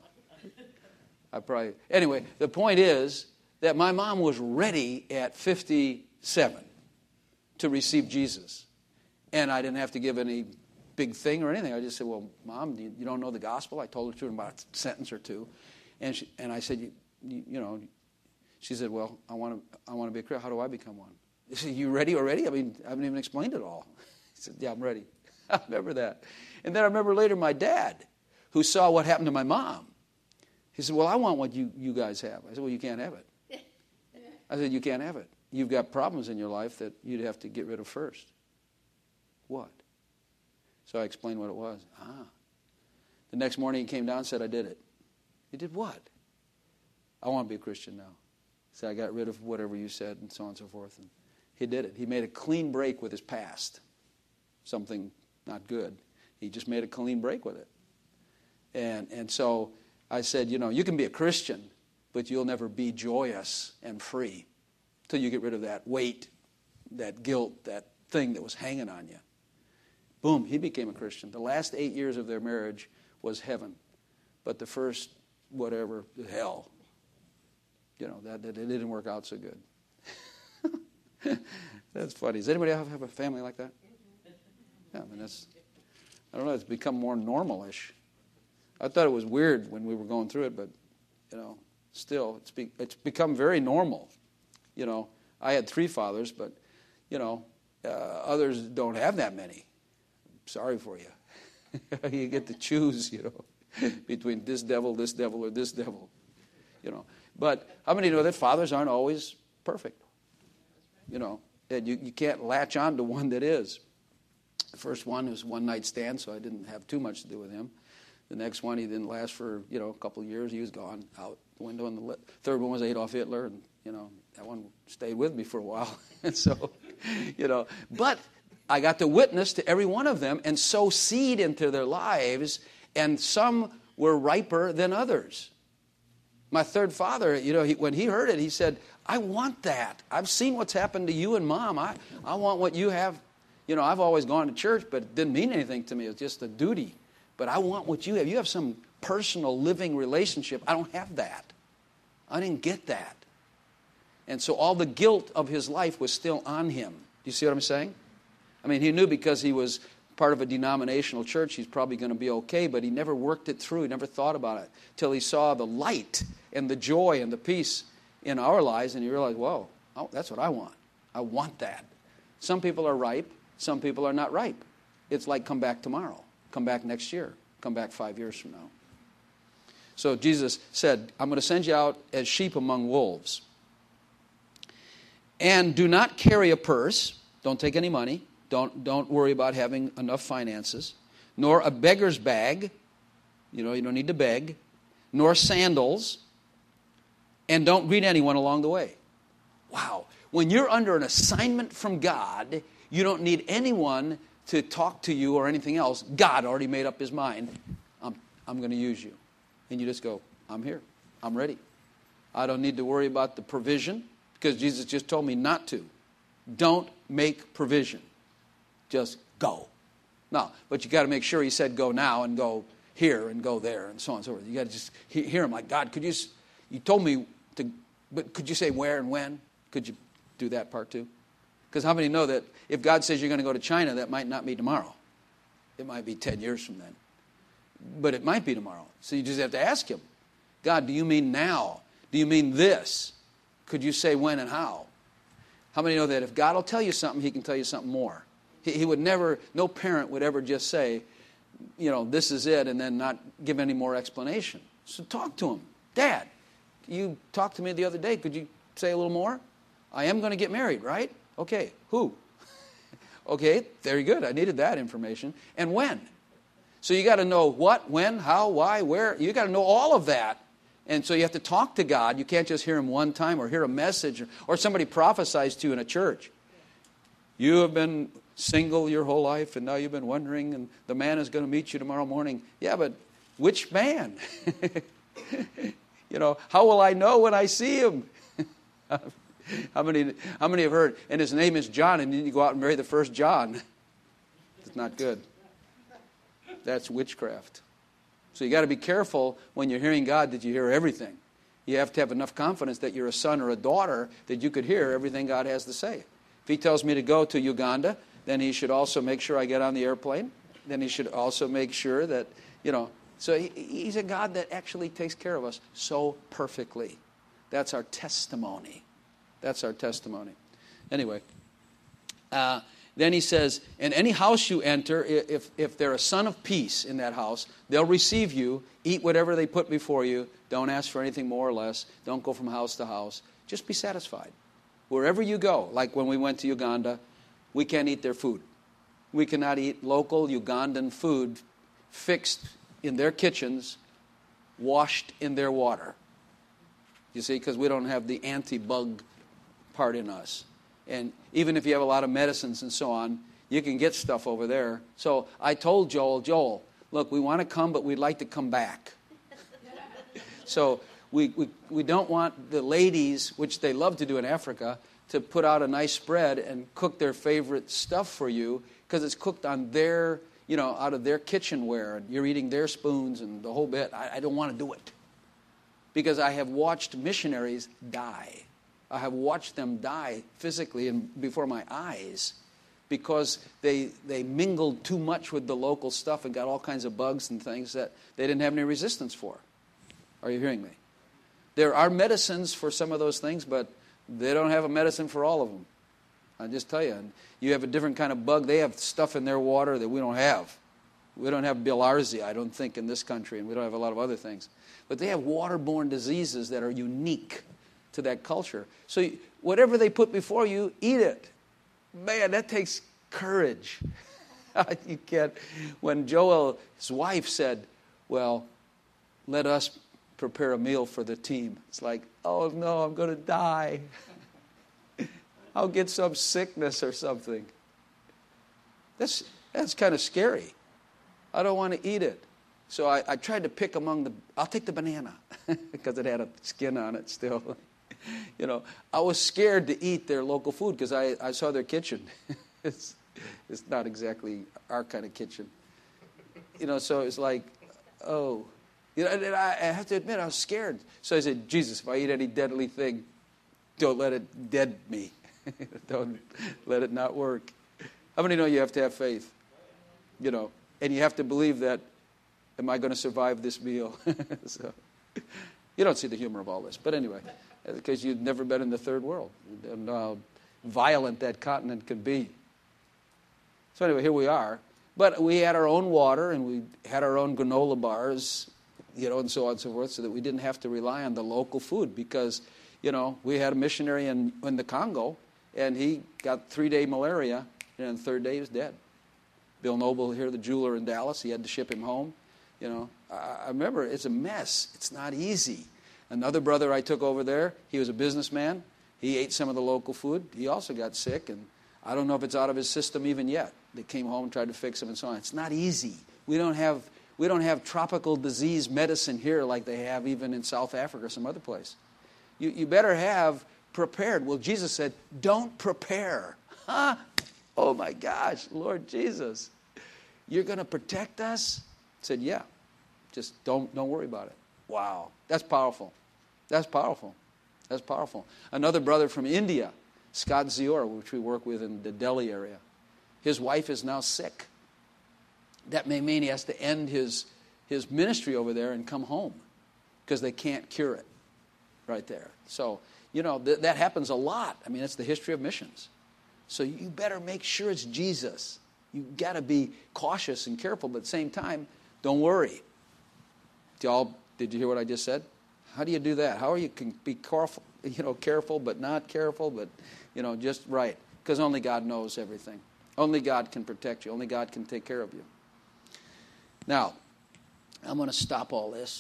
[SPEAKER 1] Anyway, the point is that my mom was ready at 57 to receive Jesus. And I didn't have to give any big thing or anything. I just said, well, Mom, you don't know the gospel? I told her to in about a sentence or two. And I said, you know, she said, well, I want to be a Christian. How do I become one? I said, you ready already? I haven't even explained it all. He said, yeah, I'm ready. I remember that. And then I remember later my dad, who saw what happened to my mom. He said, well, I want what you guys have. I said, well, you can't have it. I said, you can't have it. You've got problems in your life that you'd have to get rid of first. What? So I explained what it was. The next morning he came down and said, I did it. You did what? I want to be a Christian now. He said, I got rid of whatever you said and so on and so forth. And he did it. He made a clean break with his past. Something not good. He just made a clean break with it. And so I said, you know, you can be a Christian, but you'll never be joyous and free till you get rid of that weight, that guilt, that thing that was hanging on you. Boom, he became a Christian. The last 8 years of their marriage was heaven. But the first, whatever, hell. You know, that it didn't work out so good. That's funny. Does anybody have a family like that? Yeah, I don't know, it's become more normal-ish. I thought it was weird when we were going through it, but, you know, still, it's become very normal. You know, I had 3 fathers, but, you know, others don't have that many. Sorry for you. You get to choose, you know, between this devil, or this devil, you know. But how many know that fathers aren't always perfect? You know, and you can't latch on to one that is. The first one was one night stand, so I didn't have too much to do with him. The next one, he didn't last for, you know, a couple of years. He was gone out the window. And the third one was Adolf Hitler, and, you know, that one stayed with me for a while. And so, you know, but I got to witness to every one of them and sow seed into their lives, and some were riper than others. My third father, you know, when he heard it, he said, I want that. I've seen what's happened to you and Mom. I want what you have. You know, I've always gone to church, but it didn't mean anything to me. It was just a duty. But I want what you have. You have some personal living relationship. I don't have that. I didn't get that. And so all the guilt of his life was still on him. Do you see what I'm saying? I mean, he knew because he was part of a denominational church, he's probably going to be okay, but he never worked it through. He never thought about it till he saw the light and the joy and the peace in our lives, and he realized, whoa, that's what I want. I want that. Some people are ripe. Some people are not ripe. It's like come back tomorrow. Come back next year. Come back 5 years from now. So Jesus said, I'm going to send you out as sheep among wolves. And do not carry a purse. Don't take any money. Don't worry about having enough finances. Nor a beggar's bag. You don't need to beg. Nor sandals. And don't greet anyone along the way. Wow. When you're under an assignment from God, you don't need anyone to talk to you or anything else. God already made up his mind. I'm going to use you. And you just go, I'm here. I'm ready. I don't need to worry about the provision because Jesus just told me not to. Don't make provision. Just go. No, but you got to make sure he said go now and go here and go there and so on and so forth. You got to just hear him like, God, you told me to, but could you say where and when? Could you do that part too? Because how many know that if God says you're going to go to China, that might not be tomorrow. It might be 10 years from then. But it might be tomorrow. So you just have to ask him, God, do you mean now? Do you mean this? Could you say when and how? How many know that if God will tell you something, he can tell you something more? He would never, no parent would ever just say, this is it, and then not give any more explanation. So talk to him. Dad, you talked to me the other day. Could you say a little more? I am going to get married, right? Okay, who? Okay, very good. I needed that information. And when? So you got to know what, when, how, why, where. You got to know all of that. And so you have to talk to God. You can't just hear him one time or hear a message or somebody prophesies to you in a church. You have been single your whole life and now you've been wondering and the man is going to meet you tomorrow morning. Yeah, but which man? How will I know when I see him? How many have heard, and his name is John, and then you go out and marry the first John? It's not good. That's witchcraft. So you got to be careful when you're hearing God that you hear everything. You have to have enough confidence that you're a son or a daughter that you could hear everything God has to say. If he tells me to go to Uganda, then he should also make sure I get on the airplane. Then he should also make sure that, So he's a God that actually takes care of us so perfectly. That's our testimony. That's our testimony. Anyway, then he says, in any house you enter, if they're a son of peace in that house, they'll receive you, eat whatever they put before you. Don't ask for anything more or less. Don't go from house to house. Just be satisfied. Wherever you go, like when we went to Uganda, we can't eat their food. We cannot eat local Ugandan food fixed in their kitchens, washed in their water. You see, because we don't have the anti-bug part in us. And even if you have a lot of medicines and so on, you can get stuff over there. So I told Joel, look, we want to come, but we'd like to come back. So we don't want the ladies, which they love to do in Africa, to put out a nice spread and cook their favorite stuff for you because it's cooked on their, out of their kitchenware. And you're eating their spoons and the whole bit. I don't want to do it because I have watched missionaries die. I have watched them die physically and before my eyes because they mingled too much with the local stuff and got all kinds of bugs and things that they didn't have any resistance for. Are you hearing me? There are medicines for some of those things, but they don't have a medicine for all of them. I just tell you, and you have a different kind of bug. They have stuff in their water that we don't have. We don't have bilharzia, I don't think, in this country, and we don't have a lot of other things. But they have waterborne diseases that are unique to that culture. So whatever they put before you, eat it. Man, that takes courage. You can't. When Joel's wife said, well, let us prepare a meal for the team. It's like, oh no, I'm going to die. I'll get some sickness or something. That's kind of scary. I don't want to eat it. So I tried to pick I'll take the banana because it had a skin on it still. I was scared to eat their local food because I saw their kitchen. It's not exactly our kind of kitchen. So it's like, oh. And I have to admit, I was scared. So I said, Jesus, if I eat any deadly thing, don't let it dead me. Don't let it not work. How many know you have to have faith? And you have to believe that, am I going to survive this meal? So, you don't see the humor of all this. But anyway, because you've never been in the third world and how violent that continent can be. So anyway, here we are. But we had our own water and we had our own granola bars, and so on and so forth, so that we didn't have to rely on the local food because, we had a missionary in the Congo, And he got 3-day malaria, and on the third day he was dead. Bill Noble here, the jeweler in Dallas, he had to ship him home. You know, I remember it's a mess. It's not easy. Another brother I took over there, he was a businessman. He ate some of the local food. He also got sick, and I don't know if it's out of his system even yet. They came home and tried to fix him and so on. It's not easy. We don't have tropical disease medicine here like they have even in South Africa or some other place. You better have prepared. Well, Jesus said, don't prepare. Huh? Oh my gosh, Lord Jesus. You're going to protect us? I said, yeah. Just don't worry about it. Wow. That's powerful. That's powerful. That's powerful. Another brother from India, Scott Zior, which we work with in the Delhi area. His wife is now sick. That may mean he has to end his ministry over there and come home because they can't cure it right there. So, you know, that happens a lot. I mean, it's the history of missions. So you better make sure it's Jesus. You've got to be cautious and careful, but at the same time, don't worry. Did you hear what I just said? How do you do that? How are you can be careful but not careful, but just right? Because only God knows everything. Only God can protect you. Only God can take care of you. Now, I'm going to stop all this.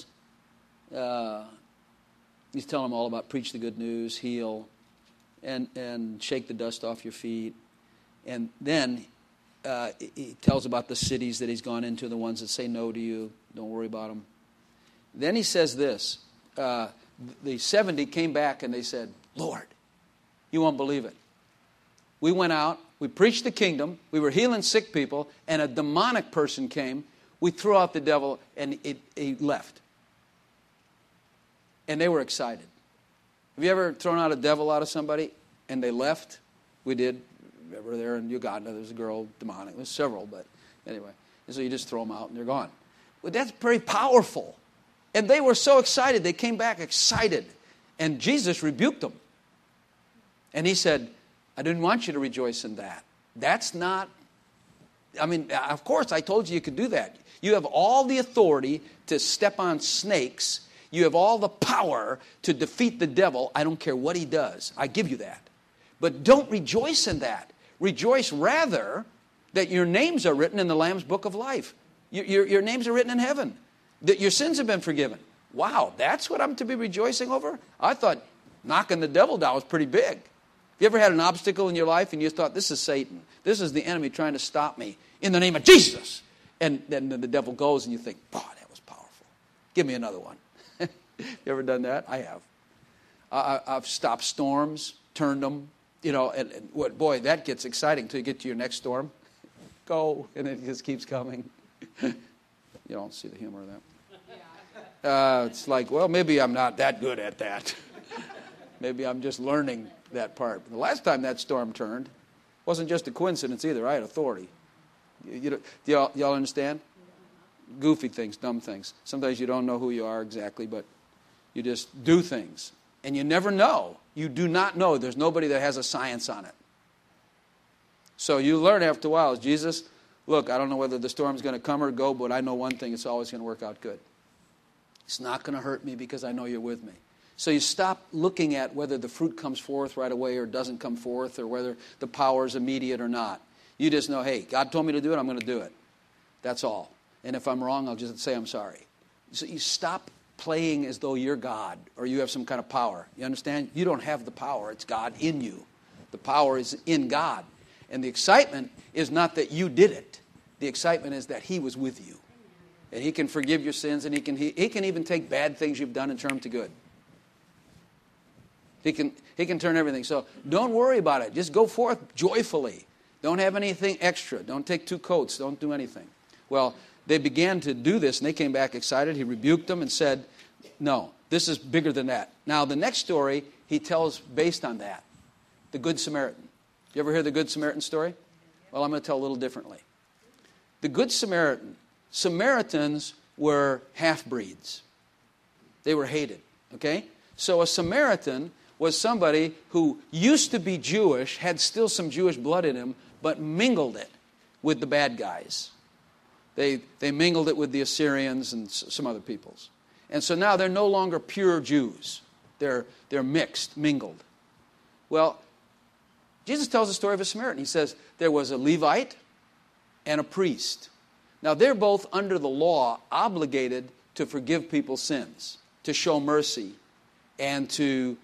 [SPEAKER 1] He's telling them all about preach the good news, heal, and shake the dust off your feet. And then he tells about the cities that he's gone into, the ones that say no to you. Don't worry about them. Then he says this. The 70 came back and they said, Lord, you won't believe it. We went out, we preached the kingdom, we were healing sick people, and a demonic person came. We threw out the devil, and he left. And they were excited. Have you ever thrown out a devil out of somebody, and they left? We did. We were there in Uganda. There was a girl, demonic. There was several, but anyway. And so you just throw them out, and they're gone. Well, that's very powerful. And they were so excited. They came back excited. And Jesus rebuked them. And he said, I didn't want you to rejoice in that. That's not, of course, I told you could do that. You have all the authority to step on snakes. You have all the power to defeat the devil. I don't care what he does. I give you that. But don't rejoice in that. Rejoice rather that your names are written in the Lamb's book of life. Your names are written in heaven. That your sins have been forgiven. Wow, that's what I'm to be rejoicing over? I thought knocking the devil down was pretty big. You ever had an obstacle in your life and you thought, this is Satan. This is the enemy trying to stop me in the name of Jesus. And then the devil goes and you think, oh, that was powerful. Give me another one. You ever done that? I have. I've stopped storms, turned them, and boy, that gets exciting until you get to your next storm. Go, and it just keeps coming. You don't see the humor of that. It's like, well, maybe I'm not that good at that. Maybe I'm just learning that part. The last time that storm turned wasn't just a coincidence either. I had authority. Do y'all understand? Goofy things, dumb things. Sometimes you don't know who you are exactly, but you just do things. And you never know. You do not know. There's nobody that has a science on it. So you learn after a while, Jesus, look, I don't know whether the storm's going to come or go, but I know one thing, it's always going to work out good. It's not going to hurt me because I know you're with me. So you stop looking at whether the fruit comes forth right away or doesn't come forth or whether the power is immediate or not. You just know, hey, God told me to do it, I'm going to do it. That's all. And if I'm wrong, I'll just say I'm sorry. So you stop playing as though you're God or you have some kind of power. You understand? You don't have the power. It's God in you. The power is in God. And the excitement is not that you did it. The excitement is that He was with you. And He can forgive your sins and He can even take bad things you've done and turn them to good. He can turn everything. So don't worry about it. Just go forth joyfully. Don't have anything extra. Don't take 2 coats. Don't do anything. Well, they began to do this, and they came back excited. He rebuked them and said, no, this is bigger than that. Now, the next story he tells based on that, the Good Samaritan. You ever hear the Good Samaritan story? Well, I'm going to tell a little differently. The Good Samaritan, Samaritans were half-breeds. They were hated, okay? So a Samaritan was somebody who used to be Jewish, had still some Jewish blood in him, but mingled it with the bad guys. They mingled it with the Assyrians and some other peoples. And so now they're no longer pure Jews. They're mixed, mingled. Well, Jesus tells the story of a Samaritan. He says there was a Levite and a priest. Now, they're both under the law obligated to forgive people's sins, to show mercy, and to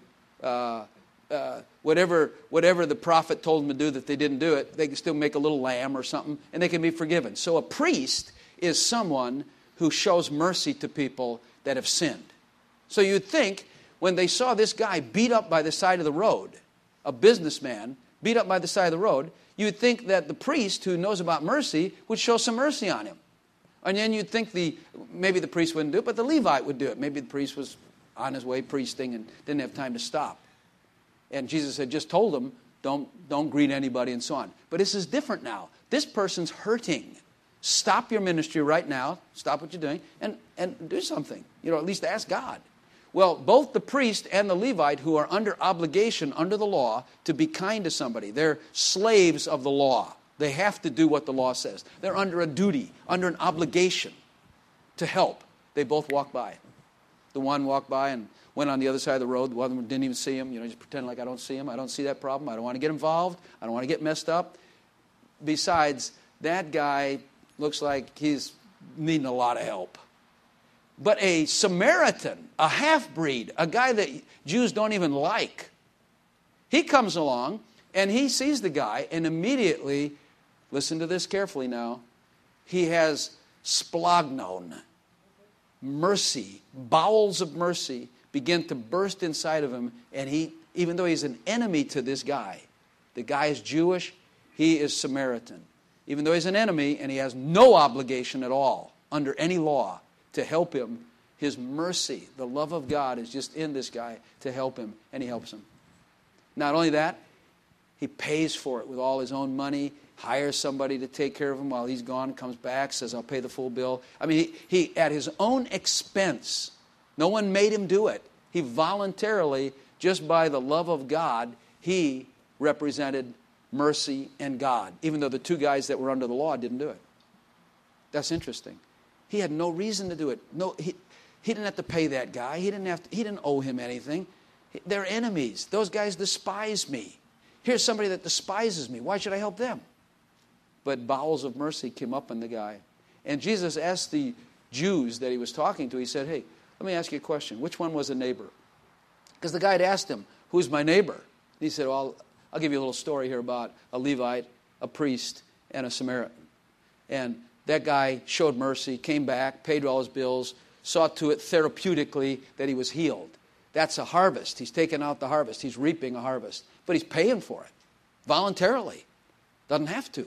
[SPEAKER 1] whatever the prophet told them to do that they didn't do it, they can still make a little lamb or something, and they can be forgiven. So a priest is someone who shows mercy to people that have sinned. So you'd think when they saw this guy beat up by the side of the road, a businessman beat up by the side of the road, you'd think that the priest who knows about mercy would show some mercy on him. And then you'd think maybe the priest wouldn't do it, but the Levite would do it. Maybe the priest was on his way priesting and didn't have time to stop. And Jesus had just told him, don't greet anybody and so on. But this is different now. This person's hurting. Stop your ministry right now. Stop what you're doing and do something. At least ask God. Well, both the priest and the Levite, who are under obligation under the law to be kind to somebody, they're slaves of the law. They have to do what the law says. They're under a duty, under an obligation to help. They both walked by. The one walked by and went on the other side of the road. The one didn't even see him. Just pretend like I don't see him. I don't see that problem. I don't want to get involved. I don't want to get messed up. Besides, that guy looks like he's needing a lot of help. But a Samaritan, a half-breed, a guy that Jews don't even like, he comes along and he sees the guy and immediately, listen to this carefully now, he has splagnon, mercy, bowels of mercy begin to burst inside of him, and he, even though he's an enemy to this guy, the guy is Jewish, he is Samaritan. Even though he's an enemy and he has no obligation at all under any law to help him, his mercy, the love of God is just in this guy to help him, and he helps him. Not only that, he pays for it with all his own money, hires somebody to take care of him while he's gone, comes back, says, I'll pay the full bill. I mean, he at his own expense, no one made him do it. He voluntarily, just by the love of God, he represented mercy and God, even though the two guys that were under the law didn't do it. That's interesting. He had no reason to do it. No, he didn't have to pay that guy. He didn't owe him anything. They're enemies. Those guys despise me. Here's somebody that despises me. Why should I help them? But bowels of mercy came up on the guy. And Jesus asked the Jews that he was talking to, he said, hey, let me ask you a question. Which one was a neighbor? Because the guy had asked him, who's my neighbor? And he said, well, I'll give you a little story here about a Levite, a priest, and a Samaritan. And that guy showed mercy, came back, paid all his bills, saw to it therapeutically that he was healed. That's a harvest. He's taking out the harvest. He's reaping a harvest. But he's paying for it voluntarily. Doesn't have to.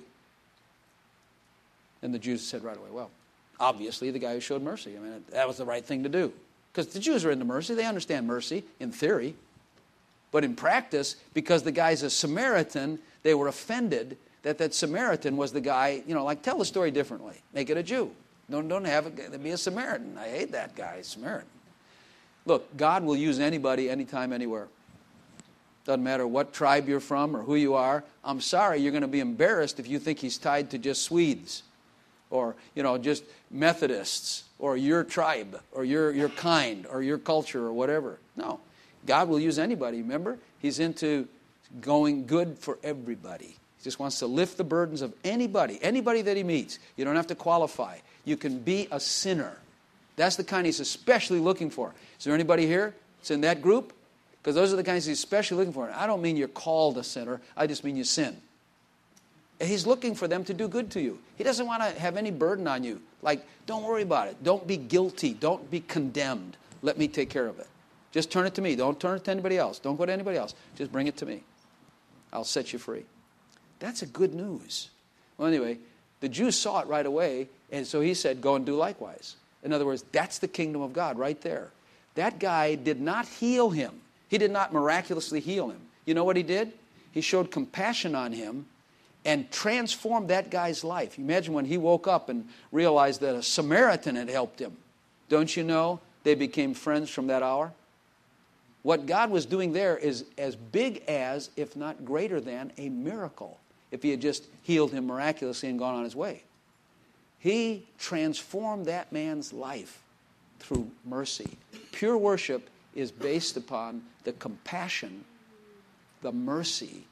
[SPEAKER 1] And the Jews said right away, well, obviously the guy who showed mercy. I mean, that was the right thing to do. Because the Jews are into mercy. They understand mercy in theory. But in practice, because the guy's a Samaritan, they were offended that Samaritan was the guy, like tell the story differently. Make it a Jew. Don't have it be a Samaritan. I hate that guy, Samaritan. Look, God will use anybody, anytime, anywhere. Doesn't matter what tribe you're from or who you are. I'm sorry, you're going to be embarrassed if you think he's tied to just Swedes or, just Methodists or your tribe or your kind or your culture or whatever. No. God will use anybody, remember? He's into going good for everybody. He just wants to lift the burdens of anybody that he meets. You don't have to qualify. You can be a sinner. That's the kind he's especially looking for. Is there anybody here that's in that group? Because those are the kinds he's especially looking for. And I don't mean you're called a sinner. I just mean you sin. And he's looking for them to do good to you. He doesn't want to have any burden on you. Like, don't worry about it. Don't be guilty. Don't be condemned. Let me take care of it. Just turn it to me. Don't turn it to anybody else. Don't go to anybody else. Just bring it to me. I'll set you free. That's a good news. Well, anyway, the Jews saw it right away, and so he said, go and do likewise. In other words, that's the kingdom of God right there. That guy did not heal him. He did not miraculously heal him. You know what he did? He showed compassion on him and transformed that guy's life. You imagine when he woke up and realized that a Samaritan had helped him. Don't you know they became friends from that hour? What God was doing there is as big as, if not greater than, a miracle if he had just healed him miraculously and gone on his way. He transformed that man's life through mercy. Pure worship is based upon the compassion, the mercy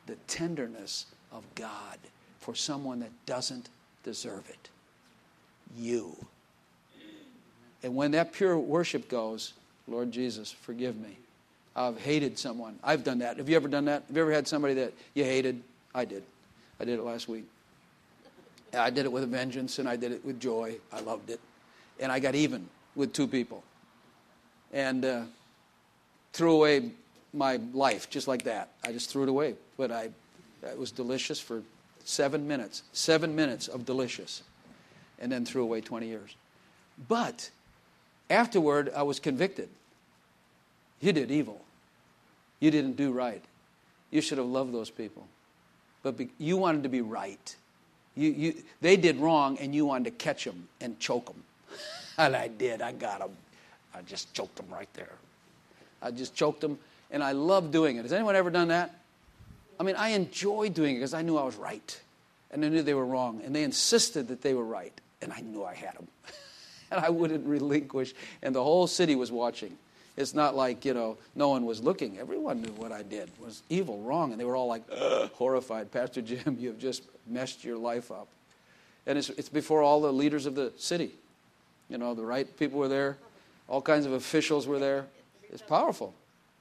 [SPEAKER 1] the tenderness of God for someone that doesn't deserve it. You. And when that pure worship goes, Lord Jesus, forgive me. I've hated someone. I've done that. Have you ever done that? Have you ever had somebody that you hated? I did. I did it last week. I did it with a vengeance, and I did it with joy. I loved it. And I got even with two people. And threw away my life just like that. I just threw it away. But it was delicious for 7 minutes. 7 minutes of delicious. And then threw away 20 years. But afterward, I was convicted. You did evil. You didn't do right. You should have loved those people. But you wanted to be right. They did wrong, and you wanted to catch them and choke them. And I did. I got them. I just choked them right there. I just choked them, and I love doing it. Has anyone ever done that? I mean, I enjoyed doing it because I knew I was right. And I knew they were wrong. And they insisted that they were right. And I knew I had them. And I wouldn't relinquish. And the whole city was watching. It's not like, no one was looking. Everyone knew what I did was evil, wrong. And they were all like, horrified. Pastor Jim, you have just messed your life up. And it's before all the leaders of the city. The right people were there. All kinds of officials were there. It's powerful.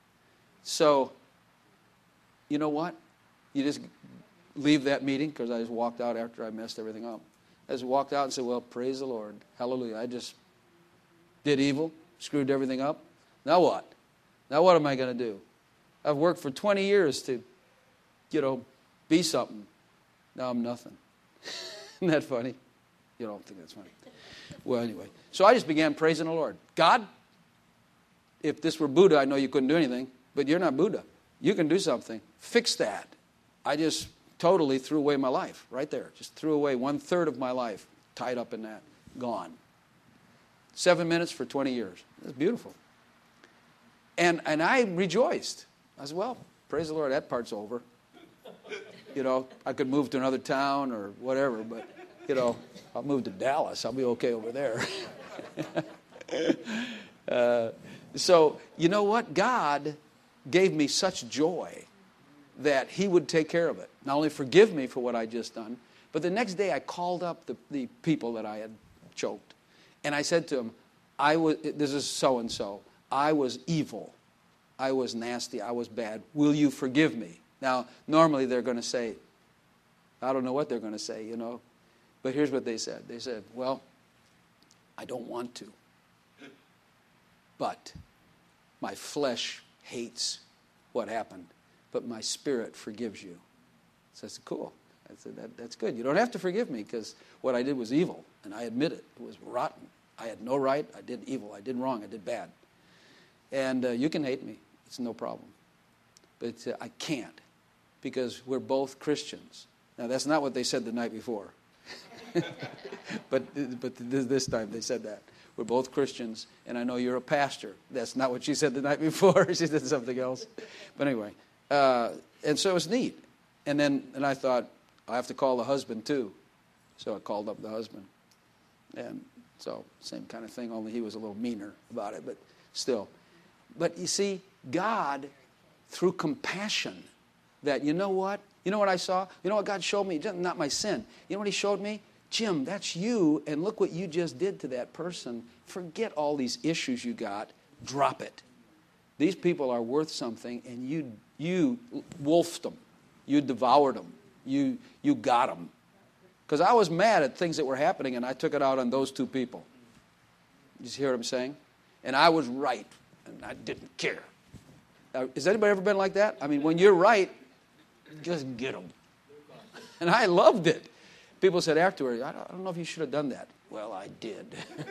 [SPEAKER 1] So, you know what? You just leave that meeting, because I just walked out after I messed everything up. I just walked out and said, well, praise the Lord. Hallelujah. I just did evil, screwed everything up. Now what? Now what am I going to do? I've worked for 20 years to, be something. Now I'm nothing. Isn't that funny? You don't think that's funny. Well, anyway. So I just began praising the Lord. God, if this were Buddha, I know you couldn't do anything, but you're not Buddha. You can do something. Fix that. I just totally threw away my life right there. Just threw away 1/3 of my life, tied up in that, gone. 7 minutes for 20 years. It's beautiful. And I rejoiced. I said, well, praise the Lord, that part's over. I could move to another town or whatever, but, I'll move to Dallas. I'll be okay over there. So, you know what? God gave me such joy that he would take care of it. Not only forgive me for what I just done, but the next day I called up the people that I had choked. And I said to them, this is so-and-so. I was evil. I was nasty. I was bad. Will you forgive me? Now, normally they're going to say, I don't know what they're going to say, But here's what they said. They said, well, I don't want to. But my flesh hates what happened. But my spirit forgives you. So I said, cool. I said, that's good. You don't have to forgive me because what I did was evil. And I admit it. It was rotten. I had no right. I did evil. I did wrong. I did bad. And you can hate me. It's no problem. But I can't because we're both Christians. Now, that's not what they said the night before. but this time they said that. We're both Christians, and I know you're a pastor. That's not what she said the night before. She said something else. But anyway, and so it was neat. And I thought, I have to call the husband too. So I called up the husband. And so same kind of thing, only he was a little meaner about it, but still. But you see, God, through compassion, that you know what I saw? You know what God showed me? Not my sin. You know what he showed me? Jim, that's you, and look what you just did to that person. Forget all these issues you got. Drop it. These people are worth something, and you wolfed them. You devoured them. You got them. Because I was mad at things that were happening, and I took it out on those two people. You hear what I'm saying? And I was right, and I didn't care. Has anybody ever been like that? I mean, when you're right, just get them. And I loved it. People said afterwards, I don't know if you should have done that. Well, I did.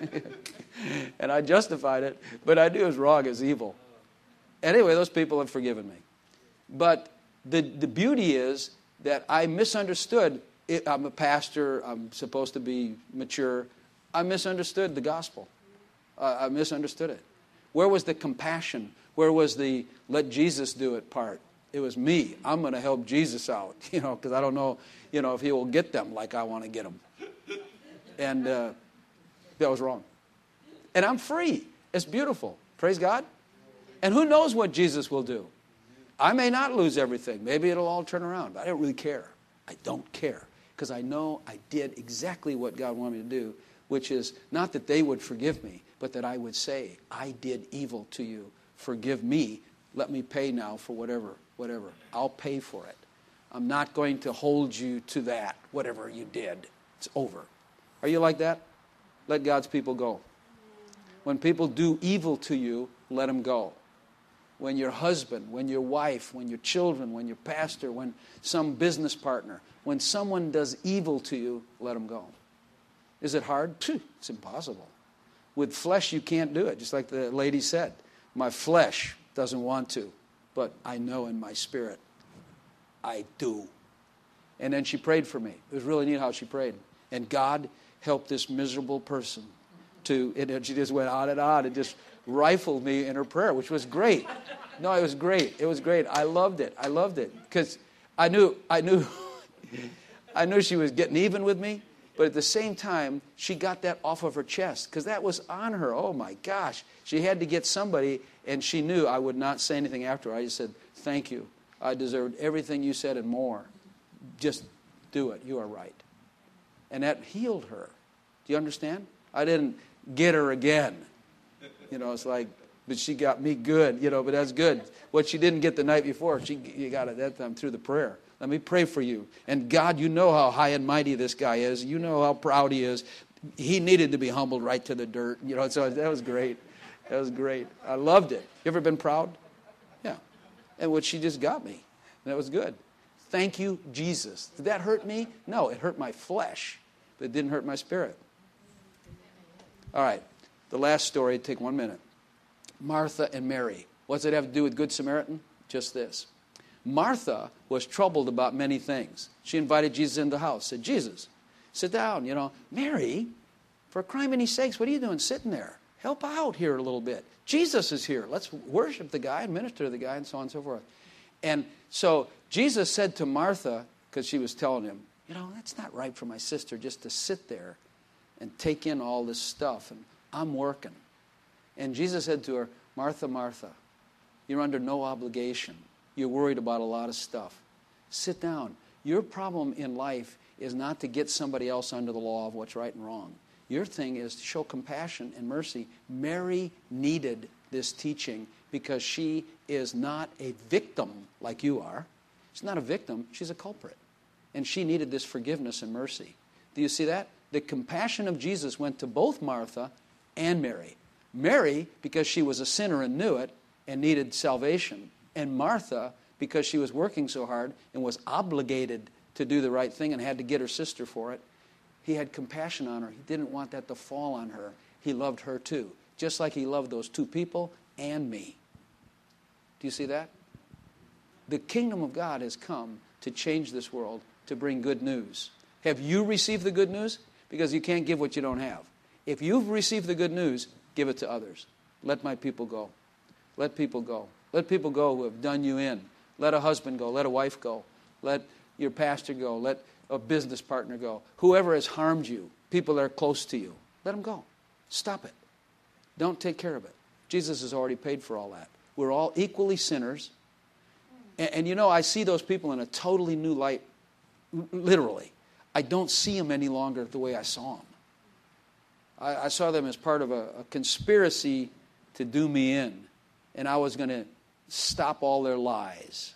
[SPEAKER 1] And I justified it, but I knew it was wrong as evil. Anyway, those people have forgiven me. But the beauty is that I misunderstood. I'm a pastor. I'm supposed to be mature. I misunderstood the gospel. I misunderstood it. Where was the compassion? Where was the let Jesus do it part? It was me. I'm going to help Jesus out, because I don't know, if he will get them like I want to get them. And that was wrong. And I'm free. It's beautiful. Praise God. And who knows what Jesus will do? I may not lose everything. Maybe it'll all turn around, but I don't really care. I don't care because I know I did exactly what God wanted me to do, which is not that they would forgive me, but that I would say, I did evil to you. Forgive me. Let me pay now for whatever. I'll pay for it. I'm not going to hold you to that, whatever you did. It's over. Are you like that? Let God's people go. When people do evil to you, let them go. When your husband, when your wife, when your children, when your pastor, when some business partner, when someone does evil to you, let them go. Is it hard? Phew, it's impossible. With flesh, you can't do it. Just like the lady said, my flesh doesn't want to, but I know in my spirit, I do. And then she prayed for me. It was really neat how she prayed. And God helped this miserable person and she just went on and just rifled me in her prayer, which was great. No, it was great. It was great. I loved it. Because I knew she was getting even with me, but at the same time, she got that off of her chest because that was on her. Oh my gosh. She had to get somebody, and she knew I would not say anything after her. I just said, thank you. I deserved everything you said and more. Just do it. You are right. And that healed her. Do you understand? I didn't get her again. It's like, but she got me good, but that's good. What she didn't get the night before, you got it that time through the prayer. Let me pray for you. And God, you know how high and mighty this guy is. You know how proud he is. He needed to be humbled right to the dirt. So that was great. That was great. I loved it. You ever been proud? Yeah. And what she just got me. And that was good. Thank you, Jesus. Did that hurt me? No, it hurt my flesh, but it didn't hurt my spirit. All right, the last story, take 1 minute. Martha and Mary. What does it have to do with Good Samaritan? Just this. Martha was troubled about many things. She invited Jesus into the house, said, Jesus, sit down, Mary, for crying many sakes, what are you doing sitting there? Help out here a little bit. Jesus is here. Let's worship the guy and minister to the guy and so on and so forth. And so Jesus said to Martha, because she was telling him, that's not right for my sister just to sit there and take in all this stuff, and I'm working. And Jesus said to her, Martha, Martha, you're under no obligation. You're worried about a lot of stuff. Sit down. Your problem in life is not to get somebody else under the law of what's right and wrong. Your thing is to show compassion and mercy. Mary needed this teaching because she is not a victim like you are. She's not a victim. She's a culprit. And she needed this forgiveness and mercy. Do you see that? The compassion of Jesus went to both Martha and Mary. Mary, because she was a sinner and knew it and needed salvation. And Martha, because she was working so hard and was obligated to do the right thing and had to get her sister for it. He had compassion on her. He didn't want that to fall on her. He loved her too, just like he loved those two people and me. Do you see that? The kingdom of God has come to change this world, to bring good news. Have you received the good news? Because you can't give what you don't have. If you've received the good news, give it to others. Let my people go. Let people go. Let people go who have done you in. Let a husband go. Let a wife go. Let your pastor go. Let a business partner go. Whoever has harmed you, people that are close to you, let them go. Stop it. Don't take care of it. Jesus has already paid for all that. We're all equally sinners. And I see those people in a totally new light, literally. I don't see them any longer the way I saw them. I saw them as part of a conspiracy to do me in. And I was going to stop all their lies.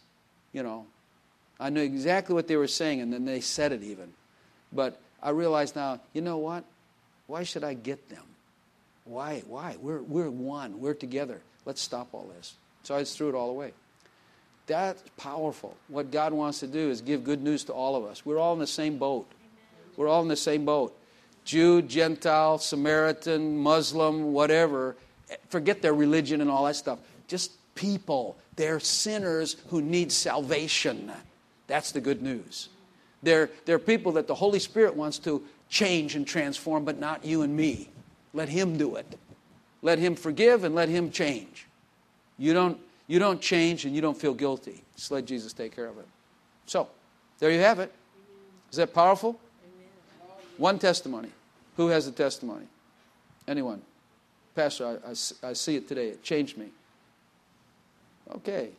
[SPEAKER 1] I knew exactly what they were saying, and then they said it even. But I realize now, you know what? Why should I get them? Why? We're one. We're together. Let's stop all this. So I just threw it all away. That's powerful. What God wants to do is give good news to all of us. We're all in the same boat. We're all in the same boat. Jew, Gentile, Samaritan, Muslim, whatever. Forget their religion and all that stuff. Just people. They're sinners who need salvation. That's the good news. They're people that the Holy Spirit wants to change and transform, but not you and me. Let Him do it. Let Him forgive and let Him change. You don't change and you don't feel guilty. Just let Jesus take care of it. So, there you have it. Is that powerful? Amen. One testimony. Who has a testimony? Anyone? Pastor, I see it today. It changed me. Okay.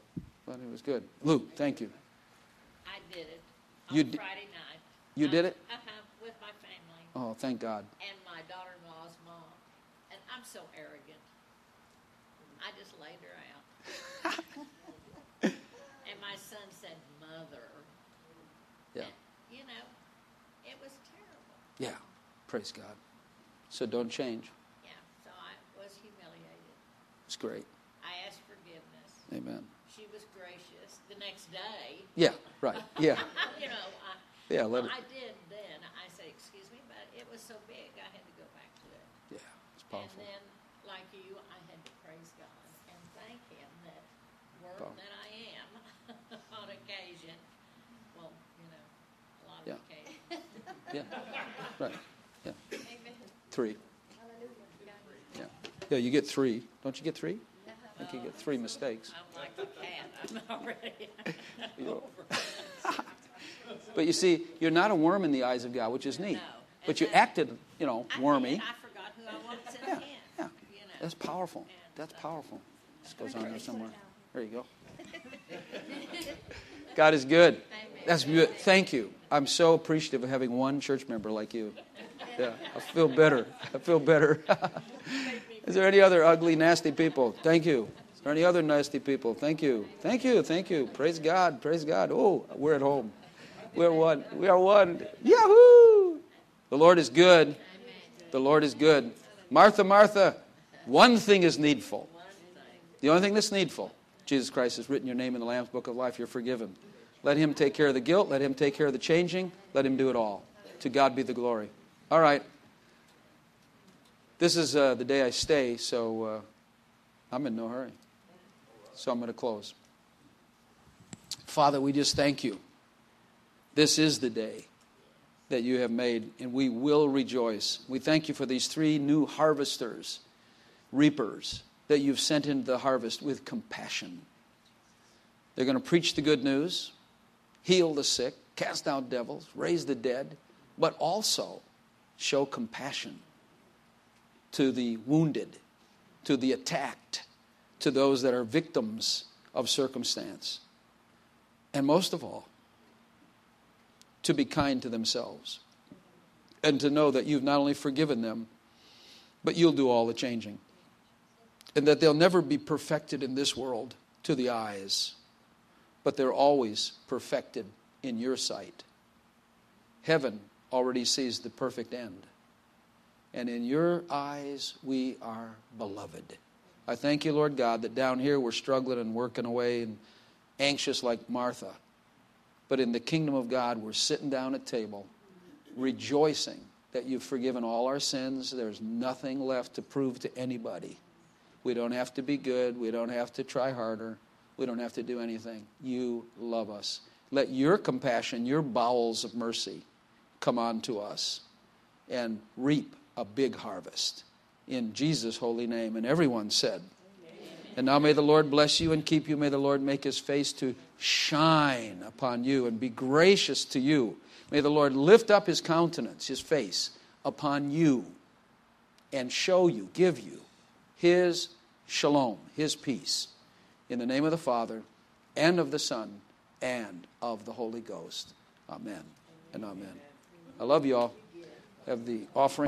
[SPEAKER 1] but it was good. Luke, thank you.
[SPEAKER 2] I did it
[SPEAKER 1] You
[SPEAKER 2] on
[SPEAKER 1] di-
[SPEAKER 2] Friday night.
[SPEAKER 1] You did it?
[SPEAKER 2] With my family
[SPEAKER 1] Oh, thank God.
[SPEAKER 2] and my daughter-in-law's mom. And I'm so arrogant. I just laid her out. And my son said, Mother.
[SPEAKER 1] Yeah.
[SPEAKER 2] And, you know, it was terrible.
[SPEAKER 1] Yeah. Praise God. So don't change.
[SPEAKER 2] Yeah, so I was humiliated.
[SPEAKER 1] It's great.
[SPEAKER 2] I asked forgiveness.
[SPEAKER 1] Amen.
[SPEAKER 2] She was gracious. The next day,
[SPEAKER 1] Yeah, right. Yeah.
[SPEAKER 2] you know,
[SPEAKER 1] Yeah, let
[SPEAKER 2] well,
[SPEAKER 1] it.
[SPEAKER 2] I did then. I said, excuse me, but it was so big, I had to go back to it.
[SPEAKER 1] Yeah, it's powerful.
[SPEAKER 2] And then, like you, I had to praise God and thank Him that
[SPEAKER 1] Powerful.
[SPEAKER 2] that I am on occasion. Well, you know, a lot of
[SPEAKER 1] Yeah.
[SPEAKER 2] occasions.
[SPEAKER 1] Yeah. Right. Yeah.
[SPEAKER 2] Amen.
[SPEAKER 1] 3. Yeah. Yeah, you get 3. Don't you get 3? I think you get 3 mistakes.
[SPEAKER 2] I'm like a cat. I'm already
[SPEAKER 1] You know.
[SPEAKER 2] over.
[SPEAKER 1] But you see, you're not a worm in the eyes of God, which is neat.
[SPEAKER 2] No.
[SPEAKER 1] But
[SPEAKER 2] And
[SPEAKER 1] you
[SPEAKER 2] that-
[SPEAKER 1] acted, wormy.
[SPEAKER 2] I forgot who I was in
[SPEAKER 1] Yeah,
[SPEAKER 2] the end.
[SPEAKER 1] yeah.
[SPEAKER 2] You know.
[SPEAKER 1] That's powerful.
[SPEAKER 2] And
[SPEAKER 1] That's
[SPEAKER 2] so-
[SPEAKER 1] powerful. This goes on there somewhere. There you go. God is good. That's good. Thank you. I'm so appreciative of having one church member like you. Yeah, I feel better. I feel better. Is there any other ugly, nasty people? Thank you. Is there any other nasty people? Thank you. Thank you. Thank you. Praise God. Praise God. Oh, we're at home. We're one. We are one. Yahoo! The Lord is good. The Lord is good. Martha, Martha, one thing is needful. The only thing that's needful. Jesus Christ has written your name in the Lamb's Book of Life. You're forgiven. Let Him take care of the guilt. Let Him take care of the changing. Let Him do it all. To God be the glory. All right. This is the day I stay, so I'm in no hurry. So I'm going to close. Father, we just thank you. This is the day that you have made, and we will rejoice. We thank you for these 3 new harvesters, reapers, that you've sent into the harvest with compassion. They're going to preach the good news, heal the sick, cast out devils, raise the dead, but also show compassion to the wounded, to the attacked, to those that are victims of circumstance. And most of all, to be kind to themselves and to know that you've not only forgiven them, but you'll do all the changing. And that they'll never be perfected in this world to the eyes, but they're always perfected in your sight. Heaven already sees the perfect end. And in your eyes, we are beloved. I thank you, Lord God, that down here we're struggling and working away and anxious like Martha. But in the kingdom of God, we're sitting down at table, rejoicing that you've forgiven all our sins. There's nothing left to prove to anybody. We don't have to be good. We don't have to try harder. We don't have to do anything. You love us. Let your compassion, your bowels of mercy come on to us and reap a big harvest. In Jesus' holy name. And everyone said, amen. And now may the Lord bless you and keep you. May the Lord make His face to shine upon you and be gracious to you. May the Lord lift up His countenance, His face, upon you and show you, give you His shalom, His peace. In the name of the Father, and of the Son, and of the Holy Ghost. Amen and amen. I love you all. Have the offering.